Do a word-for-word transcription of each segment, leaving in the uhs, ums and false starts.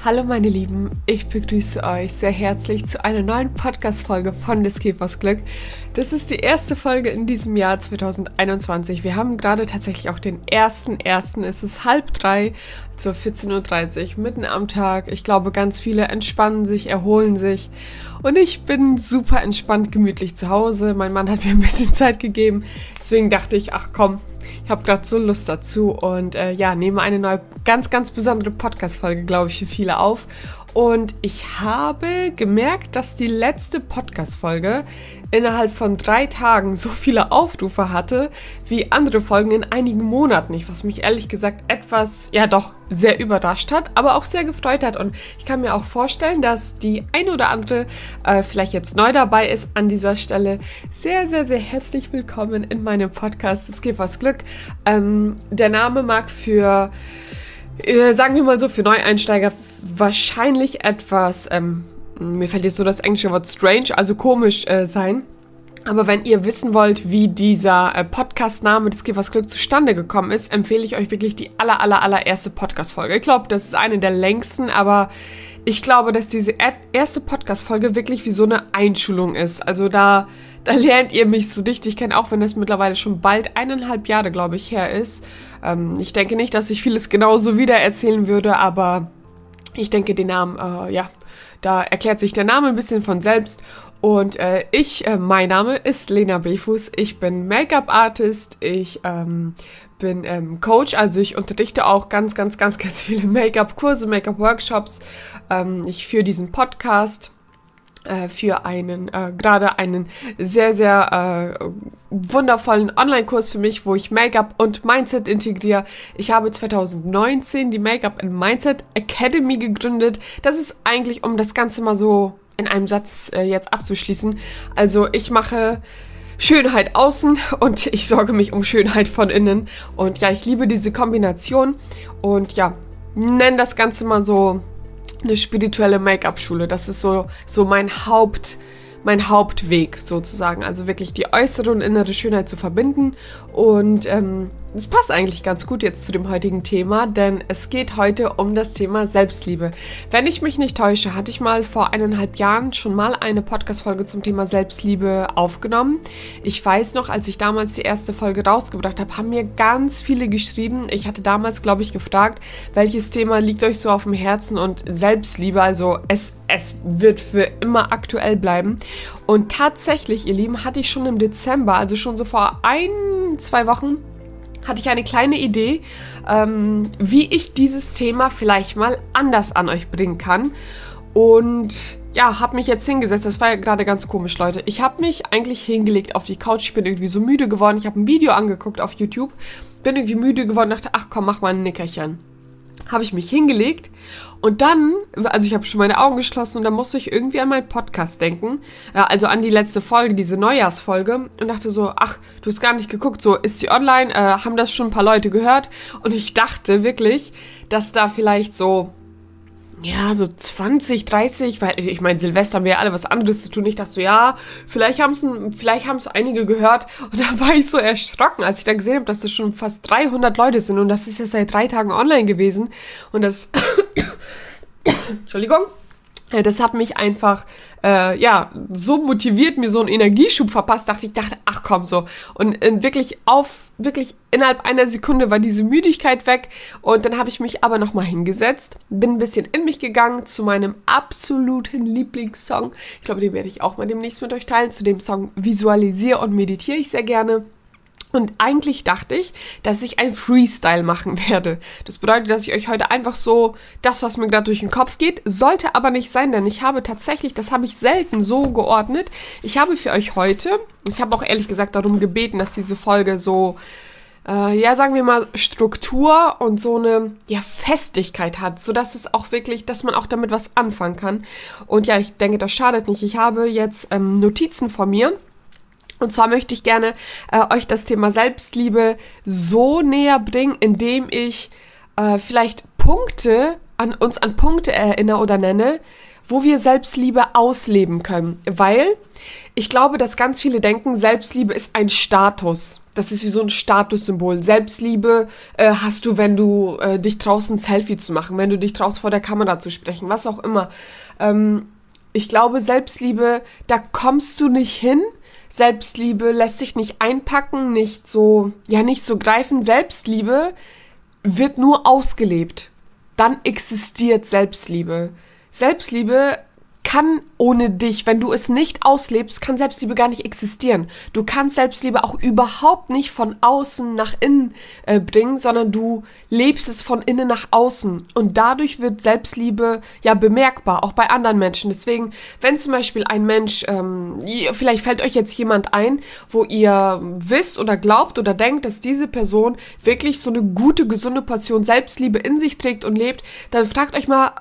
Hallo meine Lieben, ich begrüße euch sehr herzlich zu einer neuen Podcast-Folge von des Käfers Glück. Das ist die erste Folge in diesem Jahr zwanzig einundzwanzig. Wir haben gerade tatsächlich auch den ersten ersten. Es ist halb drei, zur vierzehn Uhr dreißig, mitten am Tag. Ich glaube, ganz viele entspannen sich, erholen sich. Und ich bin super entspannt, gemütlich zu Hause. Mein Mann hat mir ein bisschen Zeit gegeben. Deswegen dachte ich, ach komm, ich habe gerade so Lust dazu und äh, ja, nehme eine neue, ganz, ganz besondere Podcast-Folge, glaube ich, für viele auf. Und ich habe gemerkt, dass die letzte Podcast-Folge innerhalb von drei Tagen so viele Aufrufe hatte wie andere Folgen in einigen Monaten nicht, was mich ehrlich gesagt etwas, ja doch, sehr überrascht hat, aber auch sehr gefreut hat. Und ich kann mir auch vorstellen, dass die eine oder andere äh, vielleicht jetzt neu dabei ist an dieser Stelle. Sehr, sehr, sehr herzlich willkommen in meinem Podcast Es geht was Glück. Ähm, der Name mag für Äh, sagen wir mal so, für Neueinsteiger wahrscheinlich etwas, ähm, mir fällt jetzt so das englische Wort strange, also komisch äh, sein. Aber wenn ihr wissen wollt, wie dieser äh, Podcast-Name des Käfers Glück zustande gekommen ist, empfehle ich euch wirklich die aller, aller, allererste Podcast-Folge. Ich glaube, das ist eine der längsten, aber ich glaube, dass diese erste Podcast-Folge wirklich wie so eine Einschulung ist. Also da, da lernt ihr mich so richtig kennen, auch wenn das mittlerweile schon bald eineinhalb Jahre, glaube ich, her ist. Ähm, ich denke nicht, dass ich vieles genauso wieder erzählen würde, aber ich denke, den Namen, äh, ja, da erklärt sich der Name ein bisschen von selbst. Und äh, ich, äh, mein Name ist Lena Befuß, ich bin Make-up-Artist, ich ähm, bin ähm, Coach, also ich unterrichte auch ganz, ganz, ganz, ganz viele Make-up-Kurse, Make-up-Workshops. Ähm, ich führe diesen Podcast äh, für einen, äh, gerade einen sehr, sehr äh, wundervollen Online-Kurs für mich, wo ich Make-up und Mindset integriere. Ich habe zwanzig neunzehn die Make-up and Mindset Academy gegründet. Das ist eigentlich, um das Ganze mal so in einem Satz äh, jetzt abzuschließen. Also ich mache Schönheit außen und ich sorge mich um Schönheit von innen. Und ja, ich liebe diese Kombination und ja, nenne das Ganze mal so eine spirituelle Make-up-Schule. Das ist so, so mein Haupt, mein Hauptweg sozusagen. Also wirklich die äußere und innere Schönheit zu verbinden. Und ähm, das passt eigentlich ganz gut jetzt zu dem heutigen Thema, denn es geht heute um das Thema Selbstliebe. Wenn ich mich nicht täusche, hatte ich mal vor eineinhalb Jahren schon mal eine Podcast-Folge zum Thema Selbstliebe aufgenommen. Ich weiß noch, als ich damals die erste Folge rausgebracht habe, haben mir ganz viele geschrieben. Ich hatte damals, glaube ich, gefragt, welches Thema liegt euch so auf dem Herzen, und Selbstliebe, also es, es wird für immer aktuell bleiben. Und tatsächlich, ihr Lieben, hatte ich schon im Dezember, also schon so vor ein, zwei Wochen, hatte ich eine kleine Idee, ähm, wie ich dieses Thema vielleicht mal anders an euch bringen kann. Und ja, habe mich jetzt hingesetzt. Das war ja gerade ganz komisch, Leute. Ich habe mich eigentlich hingelegt auf die Couch. Ich bin irgendwie so müde geworden. Ich habe ein Video angeguckt auf YouTube. Bin irgendwie müde geworden. Dachte, ach komm, mach mal ein Nickerchen. Habe ich mich hingelegt und dann, also ich habe schon meine Augen geschlossen und dann musste ich irgendwie an meinen Podcast denken, äh, also an die letzte Folge, diese Neujahrsfolge, und dachte so, ach, du hast gar nicht geguckt, so, ist sie online, äh, haben das schon ein paar Leute gehört? Und ich dachte wirklich, dass da vielleicht so, ja, so zwanzig, dreißig, weil ich meine, Silvester haben wir ja alle was anderes zu tun. Ich dachte so, ja, vielleicht haben es vielleicht haben's einige gehört. Und da war ich so erschrocken, als ich dann gesehen habe, dass das schon fast dreihundert Leute sind. Und das ist ja seit drei Tagen online gewesen. Und das, Entschuldigung, das hat mich einfach, äh, ja, so motiviert, mir so einen Energieschub verpasst, dachte ich, dachte, ach komm, so. Und äh, wirklich auf, wirklich innerhalb einer Sekunde war diese Müdigkeit weg. Und dann habe ich mich aber nochmal hingesetzt, bin ein bisschen in mich gegangen zu meinem absoluten Lieblingssong. Ich glaube, den werde ich auch mal demnächst mit euch teilen. Zu dem Song Visualisiere und meditiere ich sehr gerne. Und eigentlich dachte ich, dass ich ein Freestyle machen werde. Das bedeutet, dass ich euch heute einfach so das, was mir gerade durch den Kopf geht, sollte aber nicht sein, denn ich habe tatsächlich, das habe ich selten so geordnet, ich habe für euch heute, ich habe auch ehrlich gesagt darum gebeten, dass diese Folge so, äh, ja, sagen wir mal, Struktur und so eine, ja, Festigkeit hat, sodass es auch wirklich, dass man auch damit was anfangen kann. Und ja, ich denke, das schadet nicht. Ich habe jetzt ähm, Notizen von mir. Und zwar möchte ich gerne äh, euch das Thema Selbstliebe so näher bringen, indem ich äh, vielleicht Punkte, an uns an Punkte erinnere oder nenne, wo wir Selbstliebe ausleben können. Weil ich glaube, dass ganz viele denken, Selbstliebe ist ein Status. Das ist wie so ein Statussymbol. Selbstliebe äh, hast du, wenn du äh, dich traust, ein Selfie zu machen, wenn du dich traust, vor der Kamera zu sprechen, was auch immer. Ähm, ich glaube, Selbstliebe, da kommst du nicht hin. Selbstliebe lässt sich nicht einpacken, nicht so, ja, nicht so greifen. Selbstliebe wird nur ausgelebt. Dann existiert Selbstliebe. Selbstliebe kann ohne dich, wenn du es nicht auslebst, kann Selbstliebe gar nicht existieren. Du kannst Selbstliebe auch überhaupt nicht von außen nach innen äh, bringen, sondern du lebst es von innen nach außen. Und dadurch wird Selbstliebe ja bemerkbar, auch bei anderen Menschen. Deswegen, wenn zum Beispiel ein Mensch, ähm, vielleicht fällt euch jetzt jemand ein, wo ihr wisst oder glaubt oder denkt, dass diese Person wirklich so eine gute, gesunde Portion Selbstliebe in sich trägt und lebt, dann fragt euch mal,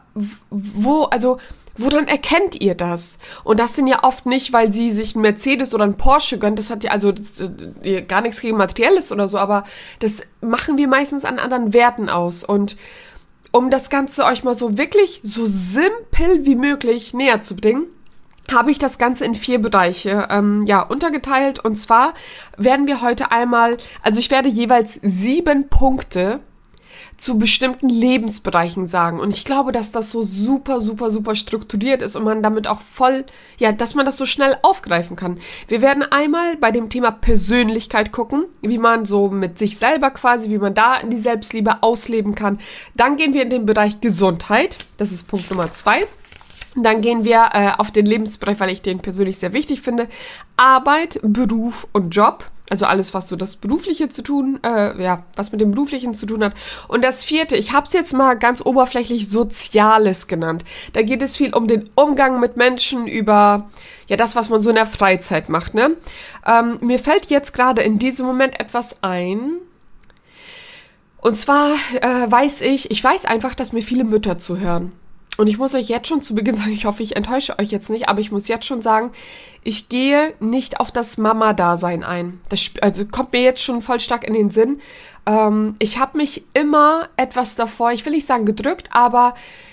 wo, also woran erkennt ihr das? Und das sind ja oft nicht, weil sie sich einen Mercedes oder einen Porsche gönnt. Das hat ja also das, äh, gar nichts gegen Materielles oder so, aber das machen wir meistens an anderen Werten aus. Und um das Ganze euch mal so wirklich so simpel wie möglich näher zu bringen, habe ich das Ganze in vier Bereiche ähm, ja, untergeteilt. Und zwar werden wir heute einmal, also ich werde jeweils sieben Punkte zu bestimmten Lebensbereichen sagen. Und ich glaube, dass das so super, super, super strukturiert ist und man damit auch voll, ja, dass man das so schnell aufgreifen kann. Wir werden einmal bei dem Thema Persönlichkeit gucken, wie man so mit sich selber quasi, wie man da in die Selbstliebe ausleben kann. Dann gehen wir in den Bereich Gesundheit. Das ist Punkt Nummer zwei. Dann gehen wir äh, auf den Lebensbereich, weil ich den persönlich sehr wichtig finde. Arbeit, Beruf und Job. Also alles, was so das Berufliche zu tun, äh, ja, was mit dem Beruflichen zu tun hat. Und das vierte, ich habe es jetzt mal ganz oberflächlich Soziales genannt. Da geht es viel um den Umgang mit Menschen, über ja das, was man so in der Freizeit macht, ne? Ähm, mir fällt jetzt gerade in diesem Moment etwas ein. Und zwar äh, weiß ich, ich weiß einfach, dass mir viele Mütter zuhören. Und ich muss euch jetzt schon zu Beginn sagen, ich hoffe, ich enttäusche euch jetzt nicht, aber ich muss jetzt schon sagen, ich gehe nicht auf das Mama-Dasein ein. Das also kommt mir jetzt schon voll stark in den Sinn. Ähm, ich habe mich immer etwas davor, ich will nicht sagen gedrückt, aber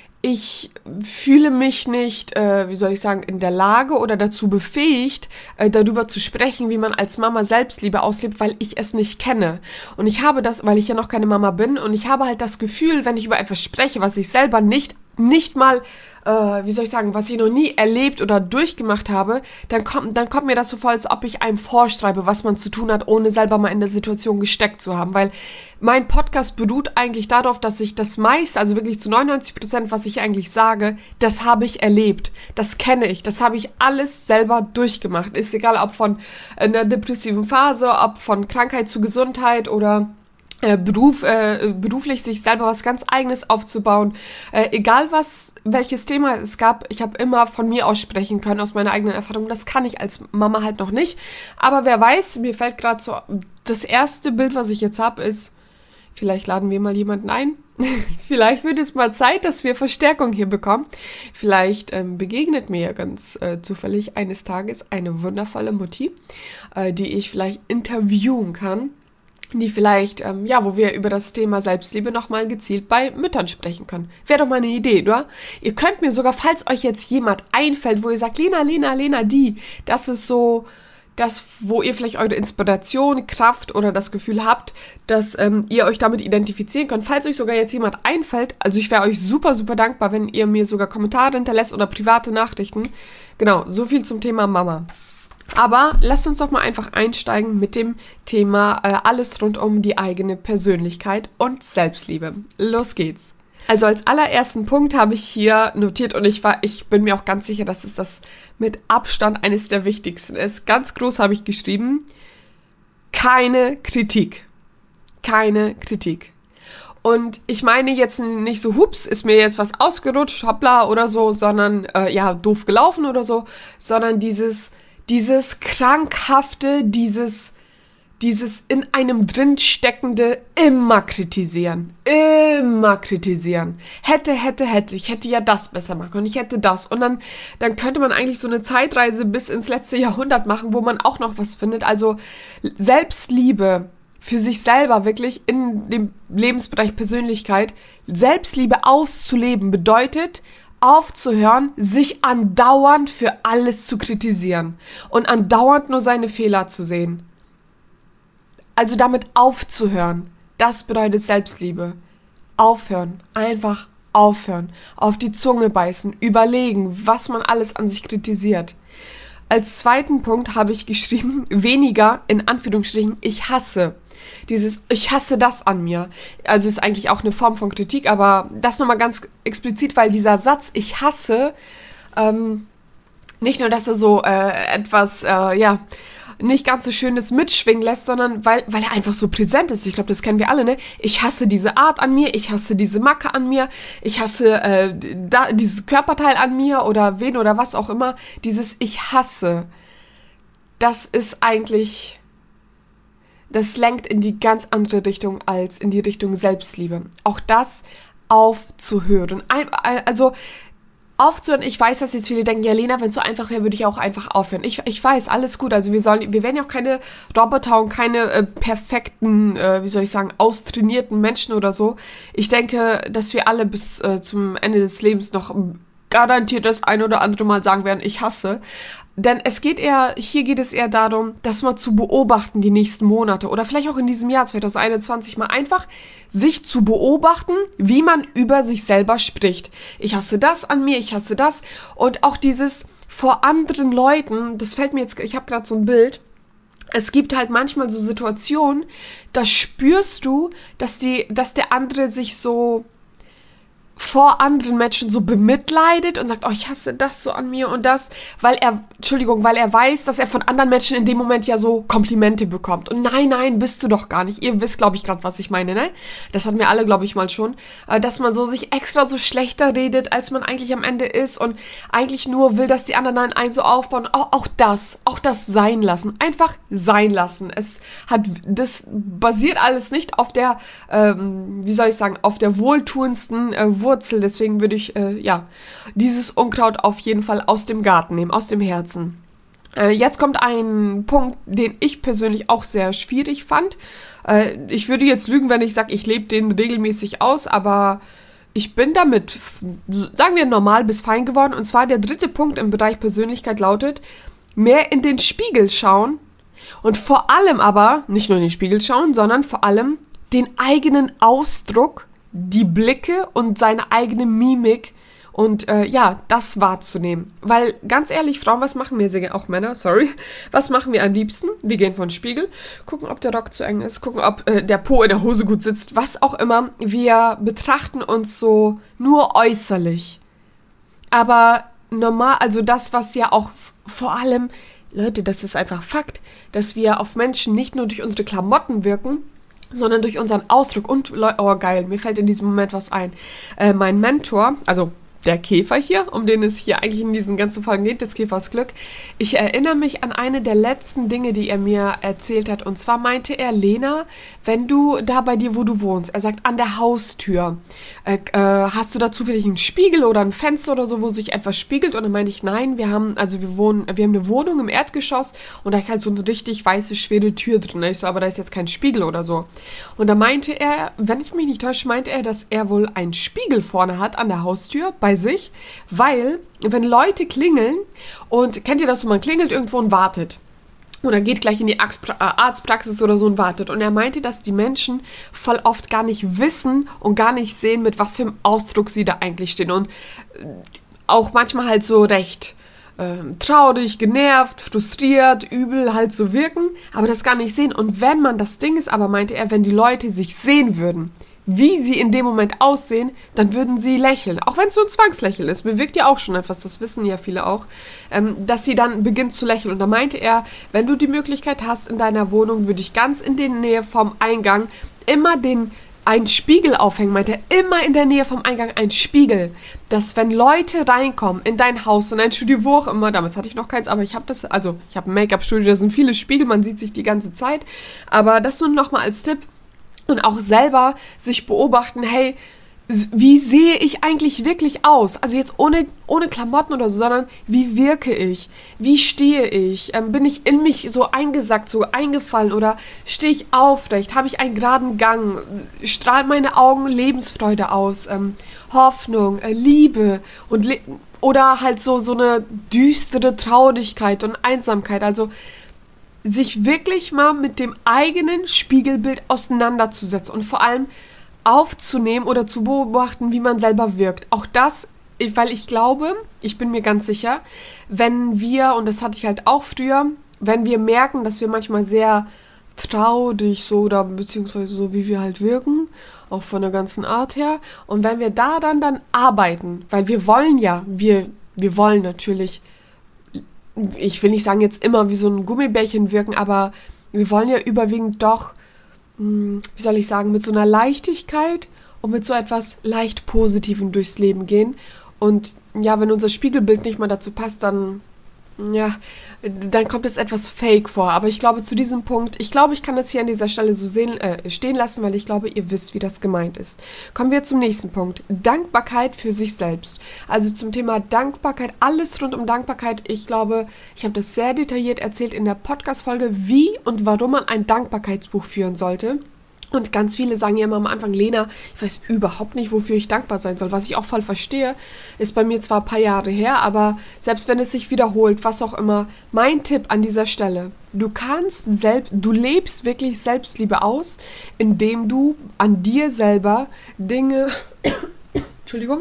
ich fühle mich nicht, äh, wie soll ich sagen, in der Lage oder dazu befähigt, äh, darüber zu sprechen, wie man als Mama Selbstliebe auslebt, weil ich es nicht kenne. Und ich habe das, weil ich ja noch keine Mama bin, und ich habe halt das Gefühl, wenn ich über etwas spreche, was ich selber nicht nicht mal, äh, wie soll ich sagen, was ich noch nie erlebt oder durchgemacht habe, dann kommt, dann kommt mir das so vor, als ob ich einem vorschreibe, was man zu tun hat, ohne selber mal in der Situation gesteckt zu haben, weil mein Podcast beruht eigentlich darauf, dass ich das meiste, also wirklich zu neunundneunzig Prozent, was ich eigentlich sage, das habe ich erlebt, das kenne ich, das habe ich alles selber durchgemacht, ist egal, ob von einer depressiven Phase, ob von Krankheit zu Gesundheit oder Äh, Beruf, äh, beruflich sich selber was ganz Eigenes aufzubauen. Äh, egal was, welches Thema es gab, ich habe immer von mir aussprechen können, aus meiner eigenen Erfahrung. Das kann ich als Mama halt noch nicht. Aber wer weiß, mir fällt gerade so, das erste Bild, was ich jetzt habe, ist, vielleicht laden wir mal jemanden ein. Vielleicht wird es mal Zeit, dass wir Verstärkung hier bekommen. Vielleicht ähm, begegnet mir ja ganz äh, zufällig eines Tages eine wundervolle Mutti, äh, die ich vielleicht interviewen kann. Die vielleicht, ähm, ja, wo wir über das Thema Selbstliebe nochmal gezielt bei Müttern sprechen können. Wäre doch mal eine Idee, oder? Ihr könnt mir sogar, falls euch jetzt jemand einfällt, wo ihr sagt, Lena, Lena, Lena, die, das ist so das, wo ihr vielleicht eure Inspiration, Kraft oder das Gefühl habt, dass ähm, ihr euch damit identifizieren könnt. Falls euch sogar jetzt jemand einfällt, also ich wäre euch super, super dankbar, wenn ihr mir sogar Kommentare hinterlässt oder private Nachrichten. Genau, so viel zum Thema Mama. Aber lasst uns doch mal einfach einsteigen mit dem Thema äh, alles rund um die eigene Persönlichkeit und Selbstliebe. Los geht's. Also als allerersten Punkt habe ich hier notiert, und ich war, ich bin mir auch ganz sicher, dass es das mit Abstand eines der wichtigsten ist. Ganz groß habe ich geschrieben: keine Kritik. Keine Kritik. Und ich meine jetzt nicht so, hups, ist mir jetzt was ausgerutscht, hoppla oder so, sondern, äh, ja, doof gelaufen oder so, sondern dieses Dieses krankhafte, dieses, dieses in einem drin steckende immer kritisieren, immer kritisieren. Hätte, hätte, hätte, ich hätte ja das besser machen können, ich hätte das. Und dann, dann könnte man eigentlich so eine Zeitreise bis ins letzte Jahrhundert machen, wo man auch noch was findet. Also Selbstliebe für sich selber wirklich in dem Lebensbereich Persönlichkeit, Selbstliebe auszuleben bedeutet, aufzuhören, sich andauernd für alles zu kritisieren und andauernd nur seine Fehler zu sehen. Also damit aufzuhören, das bedeutet Selbstliebe. Aufhören, einfach aufhören, auf die Zunge beißen, überlegen, was man alles an sich kritisiert. Als zweiten Punkt habe ich geschrieben, weniger, in Anführungsstrichen, ich hasse. Dieses, ich hasse das an mir. Also ist eigentlich auch eine Form von Kritik, aber das nochmal ganz explizit, weil dieser Satz, ich hasse, ähm, nicht nur, dass er so äh, etwas, äh, ja, nicht ganz so Schönes mitschwingen lässt, sondern weil, weil er einfach so präsent ist. Ich glaube, das kennen wir alle, ne? Ich hasse diese Art an mir, ich hasse diese Macke an mir, ich hasse äh, da, dieses Körperteil an mir oder wen oder was auch immer. Dieses Ich hasse, das ist eigentlich, das lenkt in die ganz andere Richtung als in die Richtung Selbstliebe. Auch das aufzuhören. Ein, also aufzuhören, ich weiß, dass jetzt viele denken, ja Lena, wenn es so einfach wäre, würde ich auch einfach aufhören. Ich, ich weiß, alles gut, also wir sollen, wir werden ja auch keine Roboter und keine äh, perfekten, äh, wie soll ich sagen, austrainierten Menschen oder so. Ich denke, dass wir alle bis äh, zum Ende des Lebens noch garantiert das ein oder andere Mal sagen werden, ich hasse. Denn es geht eher, hier geht es eher darum, das mal zu beobachten die nächsten Monate oder vielleicht auch in diesem Jahr zwanzig einundzwanzig mal einfach sich zu beobachten, wie man über sich selber spricht. Ich hasse das an mir, ich hasse das und auch dieses vor anderen Leuten, das fällt mir jetzt, ich habe gerade so ein Bild, es gibt halt manchmal so Situationen, da spürst du, dass die, dass der andere sich so vor anderen Menschen so bemitleidet und sagt, oh, ich hasse das so an mir und das, weil er, Entschuldigung, weil er weiß, dass er von anderen Menschen in dem Moment ja so Komplimente bekommt. Und nein, nein, bist du doch gar nicht. Ihr wisst, glaube ich, gerade, was ich meine, ne? Das hatten wir alle, glaube ich, mal schon. Dass man so sich extra so schlechter redet, als man eigentlich am Ende ist und eigentlich nur will, dass die anderen einen so aufbauen. Auch, auch das, auch das sein lassen. Einfach sein lassen. Es hat, das basiert alles nicht auf der, ähm, wie soll ich sagen, auf der wohltuendsten äh, Wurzel, deswegen würde ich, äh, ja, dieses Unkraut auf jeden Fall aus dem Garten nehmen, aus dem Herzen. Äh, jetzt kommt ein Punkt, den ich persönlich auch sehr schwierig fand. Äh, ich würde jetzt lügen, wenn ich sage, ich lebe den regelmäßig aus, aber ich bin damit, sagen wir, normal bis fein geworden. Und zwar der dritte Punkt im Bereich Persönlichkeit lautet, mehr in den Spiegel schauen und vor allem aber, nicht nur in den Spiegel schauen, sondern vor allem den eigenen Ausdruck, die Blicke und seine eigene Mimik und äh, ja, das wahrzunehmen. Weil, ganz ehrlich, Frauen, was machen wir, auch Männer, sorry, was machen wir am liebsten? Wir gehen vor den Spiegel, gucken, ob der Rock zu eng ist, gucken, ob äh, der Po in der Hose gut sitzt, was auch immer. Wir betrachten uns so nur äußerlich. Aber normal, also das, was ja auch f- vor allem, Leute, das ist einfach Fakt, dass wir auf Menschen nicht nur durch unsere Klamotten wirken, sondern durch unseren Ausdruck und, oh geil, mir fällt in diesem Moment was ein. Äh, mein Mentor, also der Käfer hier, um den es hier eigentlich in diesen ganzen Folgen geht, des Käfers Glück. Ich erinnere mich an eine der letzten Dinge, die er mir erzählt hat. Und zwar meinte er, Lena, wenn du da bei dir, wo du wohnst, er sagt, an der Haustür, äh, äh, hast du da zufällig einen Spiegel oder ein Fenster oder so, wo sich etwas spiegelt? Und dann meinte ich, nein, wir haben, also wir wohnen, wir haben eine Wohnung im Erdgeschoss und da ist halt so eine richtig weiße, schwere Tür drin. Ich so, aber da ist jetzt kein Spiegel oder so. Und da meinte er, wenn ich mich nicht täusche, meinte er, dass er wohl einen Spiegel vorne hat an der Haustür bei sich, weil, wenn Leute klingeln und kennt ihr das so, man klingelt irgendwo und wartet oder geht gleich in die Arztpraxis oder so und wartet und er meinte, dass die Menschen voll oft gar nicht wissen und gar nicht sehen, mit was für einem Ausdruck sie da eigentlich stehen und auch manchmal halt so recht äh, traurig, genervt, frustriert, übel halt so wirken, aber das gar nicht sehen und wenn man, das Ding ist aber, meinte er, wenn die Leute sich sehen würden, wie sie in dem Moment aussehen, dann würden sie lächeln. Auch wenn es so ein Zwangslächeln ist. Bewirkt ja auch schon etwas, das wissen ja viele auch, ähm, dass sie dann beginnt zu lächeln. Und da meinte er, wenn du die Möglichkeit hast in deiner Wohnung, würde ich ganz in der Nähe vom Eingang immer den einen Spiegel aufhängen, meinte er, immer in der Nähe vom Eingang ein Spiegel, dass wenn Leute reinkommen in dein Haus, in ein Studio, wo auch immer, damals hatte ich noch keins, aber ich habe das, also ich habe ein Make-up-Studio, da sind viele Spiegel, man sieht sich die ganze Zeit, aber das nur nochmal als Tipp, und auch selber sich beobachten, hey, wie sehe ich eigentlich wirklich aus? Also jetzt ohne, ohne Klamotten oder so, sondern wie wirke ich? Wie stehe ich? Ähm, bin ich in mich so eingesackt, so eingefallen oder stehe ich aufrecht? Habe ich einen geraden Gang? Strahlen meine Augen Lebensfreude aus? Ähm, Hoffnung, äh, Liebe und Le- oder halt so, so eine düstere Traurigkeit und Einsamkeit. Also sich wirklich mal mit dem eigenen Spiegelbild auseinanderzusetzen und vor allem aufzunehmen oder zu beobachten, wie man selber wirkt. Auch das, weil ich glaube, ich bin mir ganz sicher, wenn wir, und das hatte ich halt auch früher, wenn wir merken, dass wir manchmal sehr traurig so oder beziehungsweise so, wie wir halt wirken, auch von der ganzen Art her, und wenn wir da dann dann arbeiten, weil wir wollen ja, wir, wir wollen natürlich, ich will nicht sagen jetzt immer wie so ein Gummibärchen wirken, aber wir wollen ja überwiegend doch, wie soll ich sagen, mit so einer Leichtigkeit und mit so etwas leicht Positivem durchs Leben gehen. Und ja, wenn unser Spiegelbild nicht mal dazu passt, dann, ja, dann kommt es etwas fake vor. Aber ich glaube, zu diesem Punkt, ich glaube, ich kann das hier an dieser Stelle so sehen, äh, stehen lassen, weil ich glaube, ihr wisst, wie das gemeint ist. Kommen wir zum nächsten Punkt. Dankbarkeit für sich selbst. Also zum Thema Dankbarkeit, alles rund um Dankbarkeit. Ich glaube, ich habe das sehr detailliert erzählt in der Podcast-Folge, wie und warum man ein Dankbarkeitsbuch führen sollte. Und ganz viele sagen ja immer am Anfang, Lena, ich weiß überhaupt nicht, wofür ich dankbar sein soll. Was ich auch voll verstehe, ist bei mir zwar ein paar Jahre her, aber selbst wenn es sich wiederholt, was auch immer, mein Tipp an dieser Stelle, du kannst selbst, du lebst wirklich Selbstliebe aus, indem du an dir selber Dinge, Entschuldigung,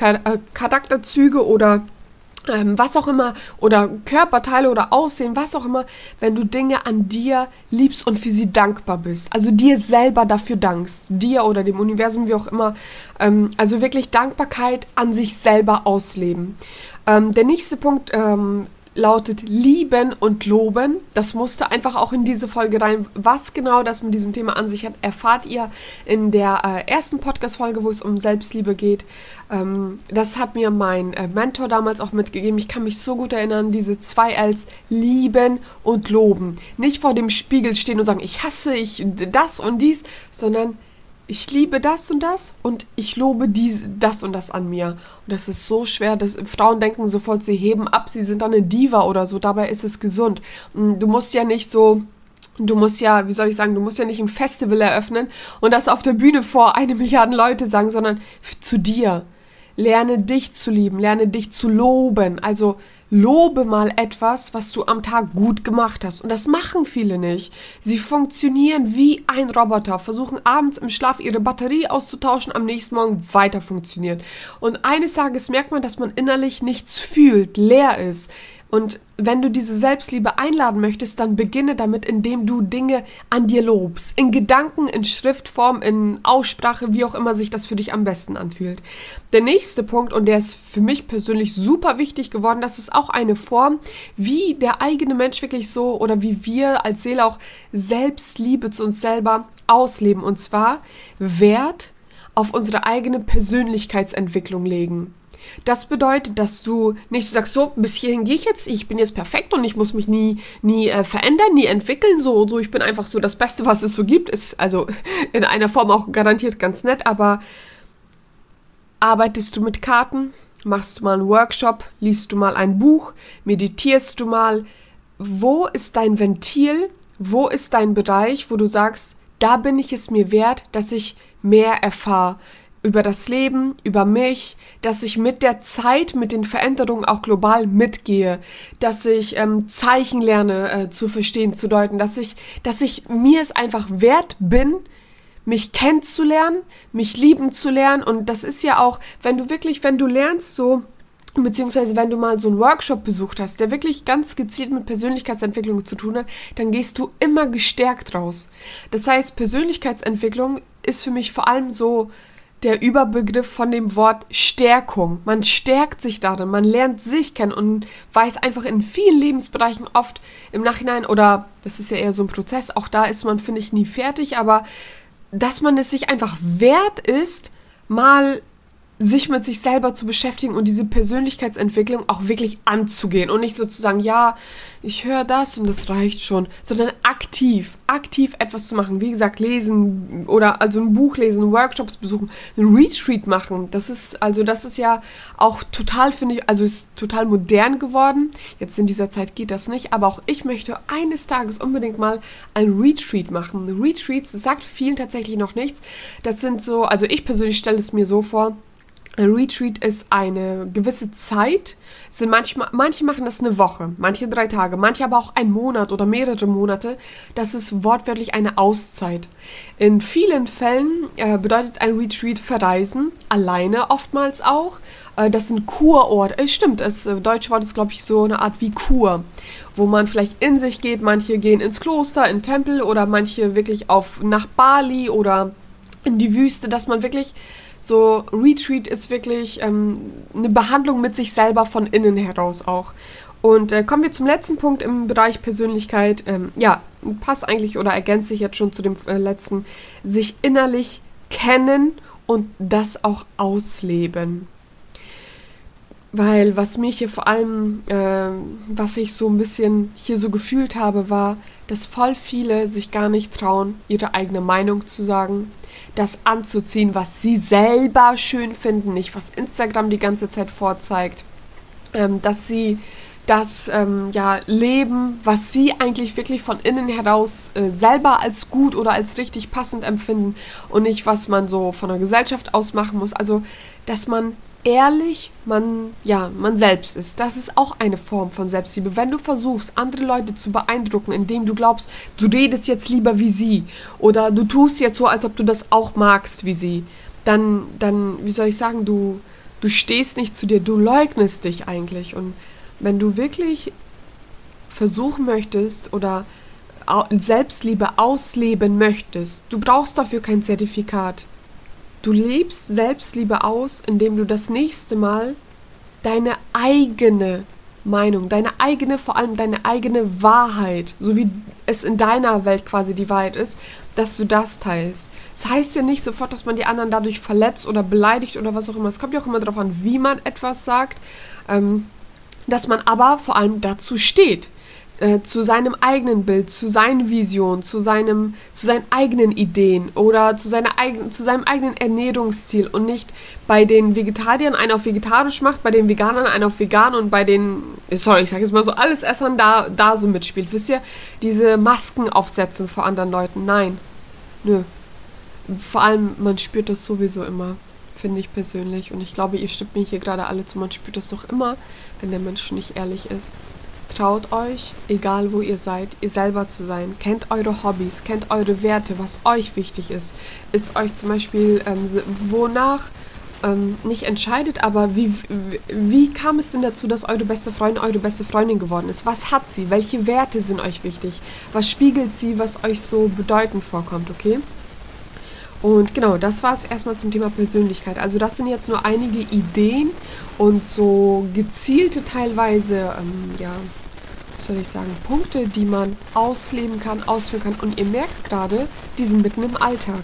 Charakterzüge oder Ähm, was auch immer, oder Körperteile oder Aussehen, was auch immer, wenn du Dinge an dir liebst und für sie dankbar bist. Also dir selber dafür dankst. Dir oder dem Universum, wie auch immer. Ähm, also wirklich Dankbarkeit an sich selber ausleben. Ähm, der nächste Punkt ähm, lautet lieben und loben. Das musste einfach auch in diese Folge rein. Was genau das mit diesem Thema an sich hat, erfahrt ihr in der äh, ersten Podcast-Folge, wo es um Selbstliebe geht. Ähm, das hat mir mein äh, Mentor damals auch mitgegeben. Ich kann mich so gut erinnern, diese zwei Ls, lieben und loben. Nicht vor dem Spiegel stehen und sagen, ich hasse ich das und dies, sondern ich liebe das und das und ich lobe dies, das und das an mir. Und das ist so schwer, dass Frauen denken sofort, sie heben ab, sie sind dann eine Diva oder so. Dabei ist es gesund. Du musst ja nicht so, du musst ja, wie soll ich sagen, du musst ja nicht ein Festival eröffnen und das auf der Bühne vor eine Milliarde Leute sagen, sondern zu dir. Lerne dich zu lieben, lerne dich zu loben. Also lobe mal etwas, was du am Tag gut gemacht hast. Und das machen viele nicht. Sie funktionieren wie ein Roboter, versuchen abends im Schlaf ihre Batterie auszutauschen, am nächsten Morgen weiter funktionieren. Und eines Tages merkt man, dass man innerlich nichts fühlt, leer ist. Und wenn du diese Selbstliebe einladen möchtest, dann beginne damit, indem du Dinge an dir lobst. In Gedanken, in Schriftform, in Aussprache, wie auch immer sich das für dich am besten anfühlt. Der nächste Punkt, und der ist für mich persönlich super wichtig geworden, das ist auch eine Form, wie der eigene Mensch wirklich so oder wie wir als Seele auch Selbstliebe zu uns selber ausleben. Und zwar Wert auf unsere eigene Persönlichkeitsentwicklung legen. Das bedeutet, dass du nicht so sagst, so, bis hierhin gehe ich jetzt, ich bin jetzt perfekt und ich muss mich nie, nie äh, verändern, nie entwickeln, so, so, ich bin einfach so das Beste, was es so gibt, ist also in einer Form auch garantiert ganz nett, aber arbeitest du mit Karten, machst du mal einen Workshop, liest du mal ein Buch, meditierst du mal, wo ist dein Ventil, wo ist dein Bereich, wo du sagst, da bin ich es mir wert, dass ich mehr erfahre, über das Leben, über mich, dass ich mit der Zeit, mit den Veränderungen auch global mitgehe, dass ich ähm, Zeichen lerne äh, zu verstehen, zu deuten, dass ich, dass ich mir es einfach wert bin, mich kennenzulernen, mich lieben zu lernen. Und das ist ja auch, wenn du wirklich, wenn du lernst so, beziehungsweise wenn du mal so einen Workshop besucht hast, der wirklich ganz gezielt mit Persönlichkeitsentwicklung zu tun hat, dann gehst du immer gestärkt raus. Das heißt, Persönlichkeitsentwicklung ist für mich vor allem so der Überbegriff von dem Wort Stärkung. Man stärkt sich darin, man lernt sich kennen und weiß einfach in vielen Lebensbereichen oft im Nachhinein, oder das ist ja eher so ein Prozess, auch da ist man, finde ich, nie fertig, aber dass man es sich einfach wert ist, mal sich mit sich selber zu beschäftigen und diese Persönlichkeitsentwicklung auch wirklich anzugehen und nicht so zu sagen, ja, ich höre das und das reicht schon, sondern aktiv, aktiv etwas zu machen. Wie gesagt, lesen oder also ein Buch lesen, Workshops besuchen, ein Retreat machen. Das ist, also das ist ja auch total, finde ich, also ist total modern geworden. Jetzt in dieser Zeit geht das nicht, aber auch ich möchte eines Tages unbedingt mal ein Retreat machen. Retreats, das sagt vielen tatsächlich noch nichts. Das sind so, also ich persönlich stelle es mir so vor, Ein Retreat ist eine gewisse Zeit. Es sind manchmal, manche machen das eine Woche, manche drei Tage, manche aber auch einen Monat oder mehrere Monate. Das ist wortwörtlich eine Auszeit. In vielen Fällen äh, bedeutet ein Retreat verreisen, alleine oftmals auch. Äh, das sind Kurorte. Es stimmt, das äh, deutsche Wort ist, glaube ich, so eine Art wie Kur, wo man vielleicht in sich geht. Manche gehen ins Kloster, in den Tempel oder manche wirklich auf nach Bali oder in die Wüste, dass man wirklich so, Retreat ist wirklich ähm, eine Behandlung mit sich selber von innen heraus auch. Und äh, kommen wir zum letzten Punkt im Bereich Persönlichkeit. Ähm, ja, passt eigentlich oder ergänzt sich jetzt schon zu dem äh, letzten. Sich innerlich kennen und das auch ausleben. Weil was mich hier vor allem, äh, was ich so ein bisschen hier so gefühlt habe, war, dass voll viele sich gar nicht trauen, ihre eigene Meinung zu sagen, das anzuziehen, was sie selber schön finden, nicht was Instagram die ganze Zeit vorzeigt, ähm, dass sie das ähm, ja, leben, was sie eigentlich wirklich von innen heraus äh, selber als gut oder als richtig passend empfinden und nicht, was man so von der Gesellschaft aus machen muss. Also, dass man ehrlich man, ja, man selbst ist. Das ist auch eine Form von Selbstliebe. Wenn du versuchst, andere Leute zu beeindrucken, indem du glaubst, du redest jetzt lieber wie sie oder du tust jetzt so, als ob du das auch magst wie sie, dann, dann wie soll ich sagen, du, du stehst nicht zu dir, du leugnest dich eigentlich. Und wenn du wirklich versuchen möchtest oder Selbstliebe ausleben möchtest, du brauchst dafür kein Zertifikat. Du lebst Selbstliebe aus, indem du das nächste Mal deine eigene Meinung, deine eigene, vor allem deine eigene Wahrheit, so wie es in deiner Welt quasi die Wahrheit ist, dass du das teilst. Das heißt ja nicht sofort, dass man die anderen dadurch verletzt oder beleidigt oder was auch immer. Es kommt ja auch immer darauf an, wie man etwas sagt, ähm, dass man aber vor allem dazu steht. Zu seinem eigenen Bild, zu seinen Visionen, zu, seinem, zu seinen eigenen Ideen oder zu, seiner eigen, zu seinem eigenen Ernährungsstil und nicht bei den Vegetariern einen auf vegetarisch macht, bei den Veganern einen auf vegan und bei den, sorry, ich sage jetzt mal so, alles Essern da, da so mitspielt. Wisst ihr, diese Masken aufsetzen vor anderen Leuten, nein, nö. Vor allem, man spürt das sowieso immer, finde ich persönlich. Und ich glaube, ihr stimmt mir hier gerade alle zu, man spürt das doch immer, wenn der Mensch nicht ehrlich ist. Traut euch, egal wo ihr seid, ihr selber zu sein. Kennt eure Hobbys, kennt eure Werte, was euch wichtig ist. Ist euch zum Beispiel, ähm, wonach, ähm, nicht entscheidet, aber wie, wie, wie kam es denn dazu, dass eure beste Freundin eure beste Freundin geworden ist? Was hat sie? Welche Werte sind euch wichtig? Was spiegelt sie, was euch so bedeutend vorkommt, okay? Und genau, das war es erstmal zum Thema Persönlichkeit. Also das sind jetzt nur einige Ideen und so gezielte teilweise, ähm, ja, was soll ich sagen, Punkte, die man ausleben kann, ausführen kann. Und ihr merkt gerade, die sind mitten im Alltag.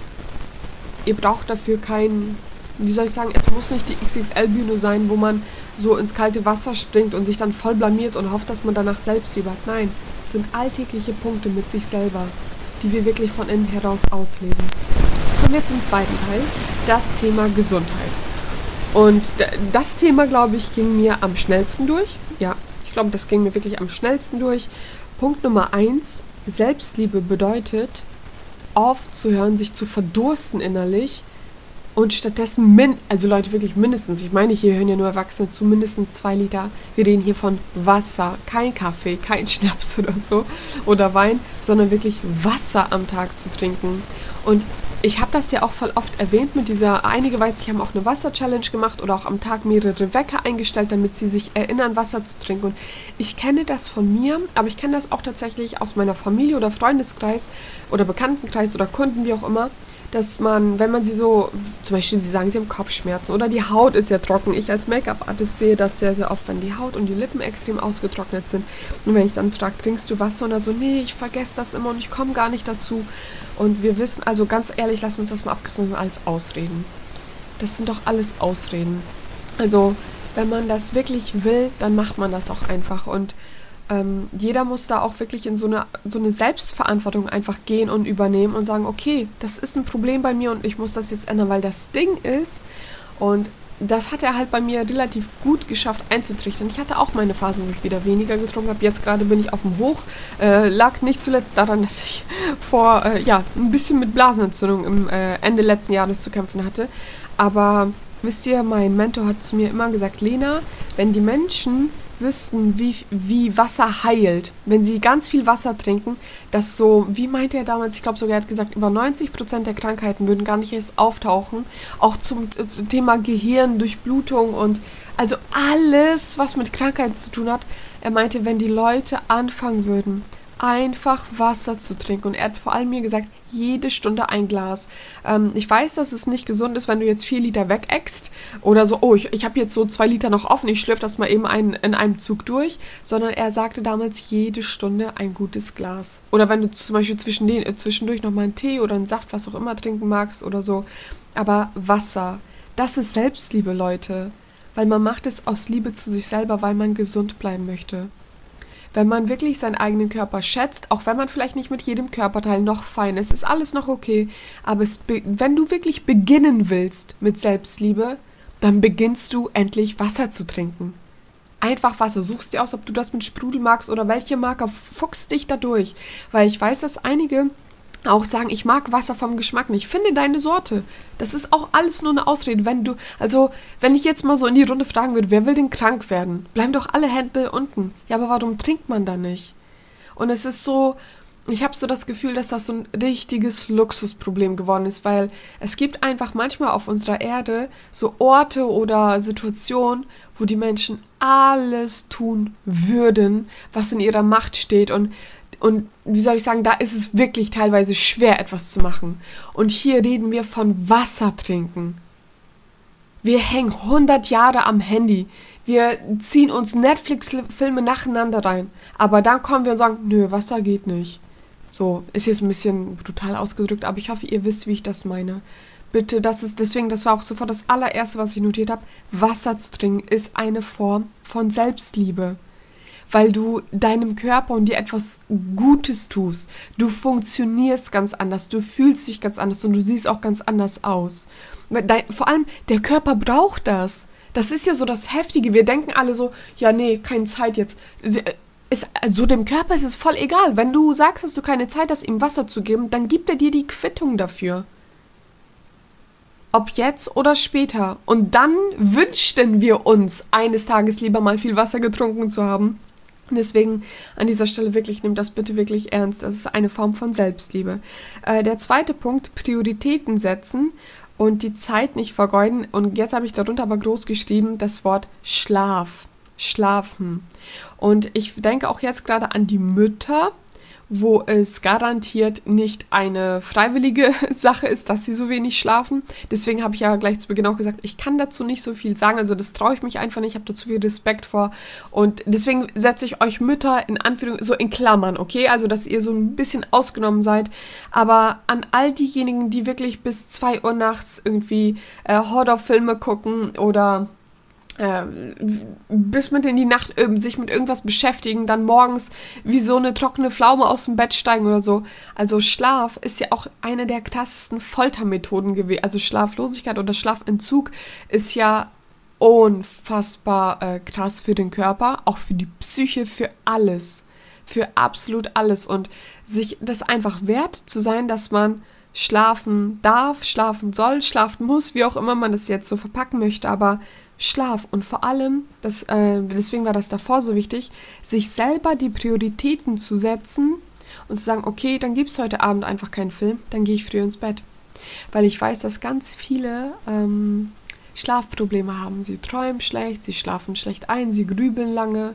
Ihr braucht dafür kein, wie soll ich sagen, es muss nicht die X X L-Bühne sein, wo man so ins kalte Wasser springt und sich dann voll blamiert und hofft, dass man danach Selbstliebe hat. Nein, es sind alltägliche Punkte mit sich selber, die wir wirklich von innen heraus ausleben. Kommen wir zum zweiten Teil, das Thema Gesundheit. Und das Thema, glaube ich, ging mir am schnellsten durch. Ja, ich glaube, das ging mir wirklich am schnellsten durch. Punkt Nummer eins, Selbstliebe bedeutet, aufzuhören, sich zu verdursten innerlich und stattdessen, min- also Leute, wirklich mindestens, ich meine, hier hören ja nur Erwachsene zu, mindestens zwei Liter. Wir reden hier von Wasser, kein Kaffee, kein Schnaps oder so oder Wein, sondern wirklich Wasser am Tag zu trinken. Und ich habe das ja auch voll oft erwähnt mit dieser, einige weiß ich, haben auch eine Wasser-Challenge gemacht oder auch am Tag mehrere Wecker eingestellt, damit sie sich erinnern, Wasser zu trinken. Und ich kenne das von mir, aber ich kenne das auch tatsächlich aus meiner Familie oder Freundeskreis oder Bekanntenkreis oder Kunden, wie auch immer, dass man, wenn man sie so, zum Beispiel sie sagen, sie haben Kopfschmerzen oder die Haut ist ja trocken. Ich als Make-up-Artist sehe das sehr, sehr oft, wenn die Haut und die Lippen extrem ausgetrocknet sind. Und wenn ich dann frage, trinkst du Wasser? Und dann so, nee, ich vergesse das immer und ich komme gar nicht dazu. Und wir wissen, also ganz ehrlich, lasst uns das mal abgrenzen als Ausreden. Das sind doch alles Ausreden. Also, wenn man das wirklich will, dann macht man das auch einfach. Und ähm, jeder muss da auch wirklich in so eine, so eine Selbstverantwortung einfach gehen und übernehmen und sagen, okay, das ist ein Problem bei mir und ich muss das jetzt ändern, weil das Ding ist, und das hat er halt bei mir relativ gut geschafft einzutrichtern. Ich hatte auch meine Phasen, wo ich wieder weniger getrunken habe. Jetzt gerade bin ich auf dem Hoch. Äh, lag nicht zuletzt daran, dass ich vor, äh, ja, ein bisschen mit Blasenentzündung im äh, Ende letzten Jahres zu kämpfen hatte. Aber wisst ihr, mein Mentor hat zu mir immer gesagt, Lena, wenn die Menschen wüssten, wie, wie Wasser heilt, wenn sie ganz viel Wasser trinken, dass so, wie meinte er damals, ich glaube sogar, er hat gesagt, über neunzig Prozent der Krankheiten würden gar nicht erst auftauchen, auch zum, zum Thema Gehirn, Durchblutung und also alles, was mit Krankheiten zu tun hat. Er meinte, wenn die Leute anfangen würden, einfach Wasser zu trinken. Und er hat vor allem mir gesagt, jede Stunde ein Glas. Ähm, ich weiß, dass es nicht gesund ist, wenn du jetzt vier Liter wegäckst oder so, oh, ich, ich habe jetzt so zwei Liter noch offen, ich schlürfe das mal eben ein, in einem Zug durch, sondern er sagte damals, jede Stunde ein gutes Glas. Oder wenn du zum Beispiel zwischen den, äh, zwischendurch nochmal einen Tee oder einen Saft, was auch immer trinken magst oder so. Aber Wasser, das ist Selbstliebe, Leute. Weil man macht es aus Liebe zu sich selber, weil man gesund bleiben möchte. Wenn man wirklich seinen eigenen Körper schätzt, auch wenn man vielleicht nicht mit jedem Körperteil noch fein ist, ist alles noch okay. Aber es be- wenn du wirklich beginnen willst mit Selbstliebe, dann beginnst du endlich Wasser zu trinken. Einfach Wasser. Suchst dir aus, ob du das mit Sprudel magst oder welche Marke. Fuchst dich da durch. Weil ich weiß, dass einige auch sagen, ich mag Wasser vom Geschmack nicht. Finde deine Sorte. Das ist auch alles nur eine Ausrede. Wenn du, also, wenn ich jetzt mal so in die Runde fragen würde, wer will denn krank werden? Bleiben doch alle Hände unten. Ja, aber warum trinkt man da nicht? Und es ist so, ich habe so das Gefühl, dass das so ein richtiges Luxusproblem geworden ist, weil es gibt einfach manchmal auf unserer Erde so Orte oder Situationen, wo die Menschen alles tun würden, was in ihrer Macht steht und Und wie soll ich sagen, da ist es wirklich teilweise schwer, etwas zu machen. Und hier reden wir von Wasser trinken. Wir hängen hundert Jahre am Handy. Wir ziehen uns Netflix-Filme nacheinander rein. Aber dann kommen wir und sagen, nö, Wasser geht nicht. So, ist jetzt ein bisschen brutal ausgedrückt, aber ich hoffe, ihr wisst, wie ich das meine. Bitte, das ist deswegen, das war auch sofort das allererste, was ich notiert habe. Wasser zu trinken ist eine Form von Selbstliebe. Weil du deinem Körper und dir etwas Gutes tust. Du funktionierst ganz anders, du fühlst dich ganz anders und du siehst auch ganz anders aus. Dein, vor allem, der Körper braucht das. Das ist ja so das Heftige. Wir denken alle so, ja nee, keine Zeit jetzt. Ist, also dem Körper ist es voll egal. Wenn du sagst, dass du keine Zeit hast, ihm Wasser zu geben, dann gibt er dir die Quittung dafür. Ob jetzt oder später. Und dann wünschten wir uns, eines Tages lieber mal viel Wasser getrunken zu haben. Und deswegen an dieser Stelle wirklich, nehmt das bitte wirklich ernst. Das ist eine Form von Selbstliebe. Äh, der zweite Punkt, Prioritäten setzen und die Zeit nicht vergeuden. Und jetzt habe ich darunter aber groß geschrieben, das Wort Schlaf. Schlafen. Und ich denke auch jetzt gerade an die Mütter, wo es garantiert nicht eine freiwillige Sache ist, dass sie so wenig schlafen. Deswegen habe ich ja gleich zu Beginn auch gesagt, ich kann dazu nicht so viel sagen, also das traue ich mich einfach nicht, ich habe dazu viel Respekt vor und deswegen setze ich euch Mütter in Anführungszeichen so in Klammern, okay, also dass ihr so ein bisschen ausgenommen seid, aber an all diejenigen, die wirklich bis zwei Uhr nachts irgendwie äh, Horrorfilme gucken oder Äh, bis mit in die Nacht äh, sich mit irgendwas beschäftigen, dann morgens wie so eine trockene Pflaume aus dem Bett steigen oder so. Also Schlaf ist ja auch eine der krassesten Foltermethoden gewesen. Also Schlaflosigkeit oder Schlafentzug ist ja unfassbar äh, krass für den Körper, auch für die Psyche, für alles. Für absolut alles. Und sich das einfach wert zu sein, dass man schlafen darf, schlafen soll, schlafen muss, wie auch immer man das jetzt so verpacken möchte, aber Schlaf und vor allem, das, äh, deswegen war das davor so wichtig, sich selber die Prioritäten zu setzen und zu sagen, okay, dann gibt es heute Abend einfach keinen Film, dann gehe ich früh ins Bett. Weil ich weiß, dass ganz viele ähm, Schlafprobleme haben. Sie träumen schlecht, sie schlafen schlecht ein, sie grübeln lange.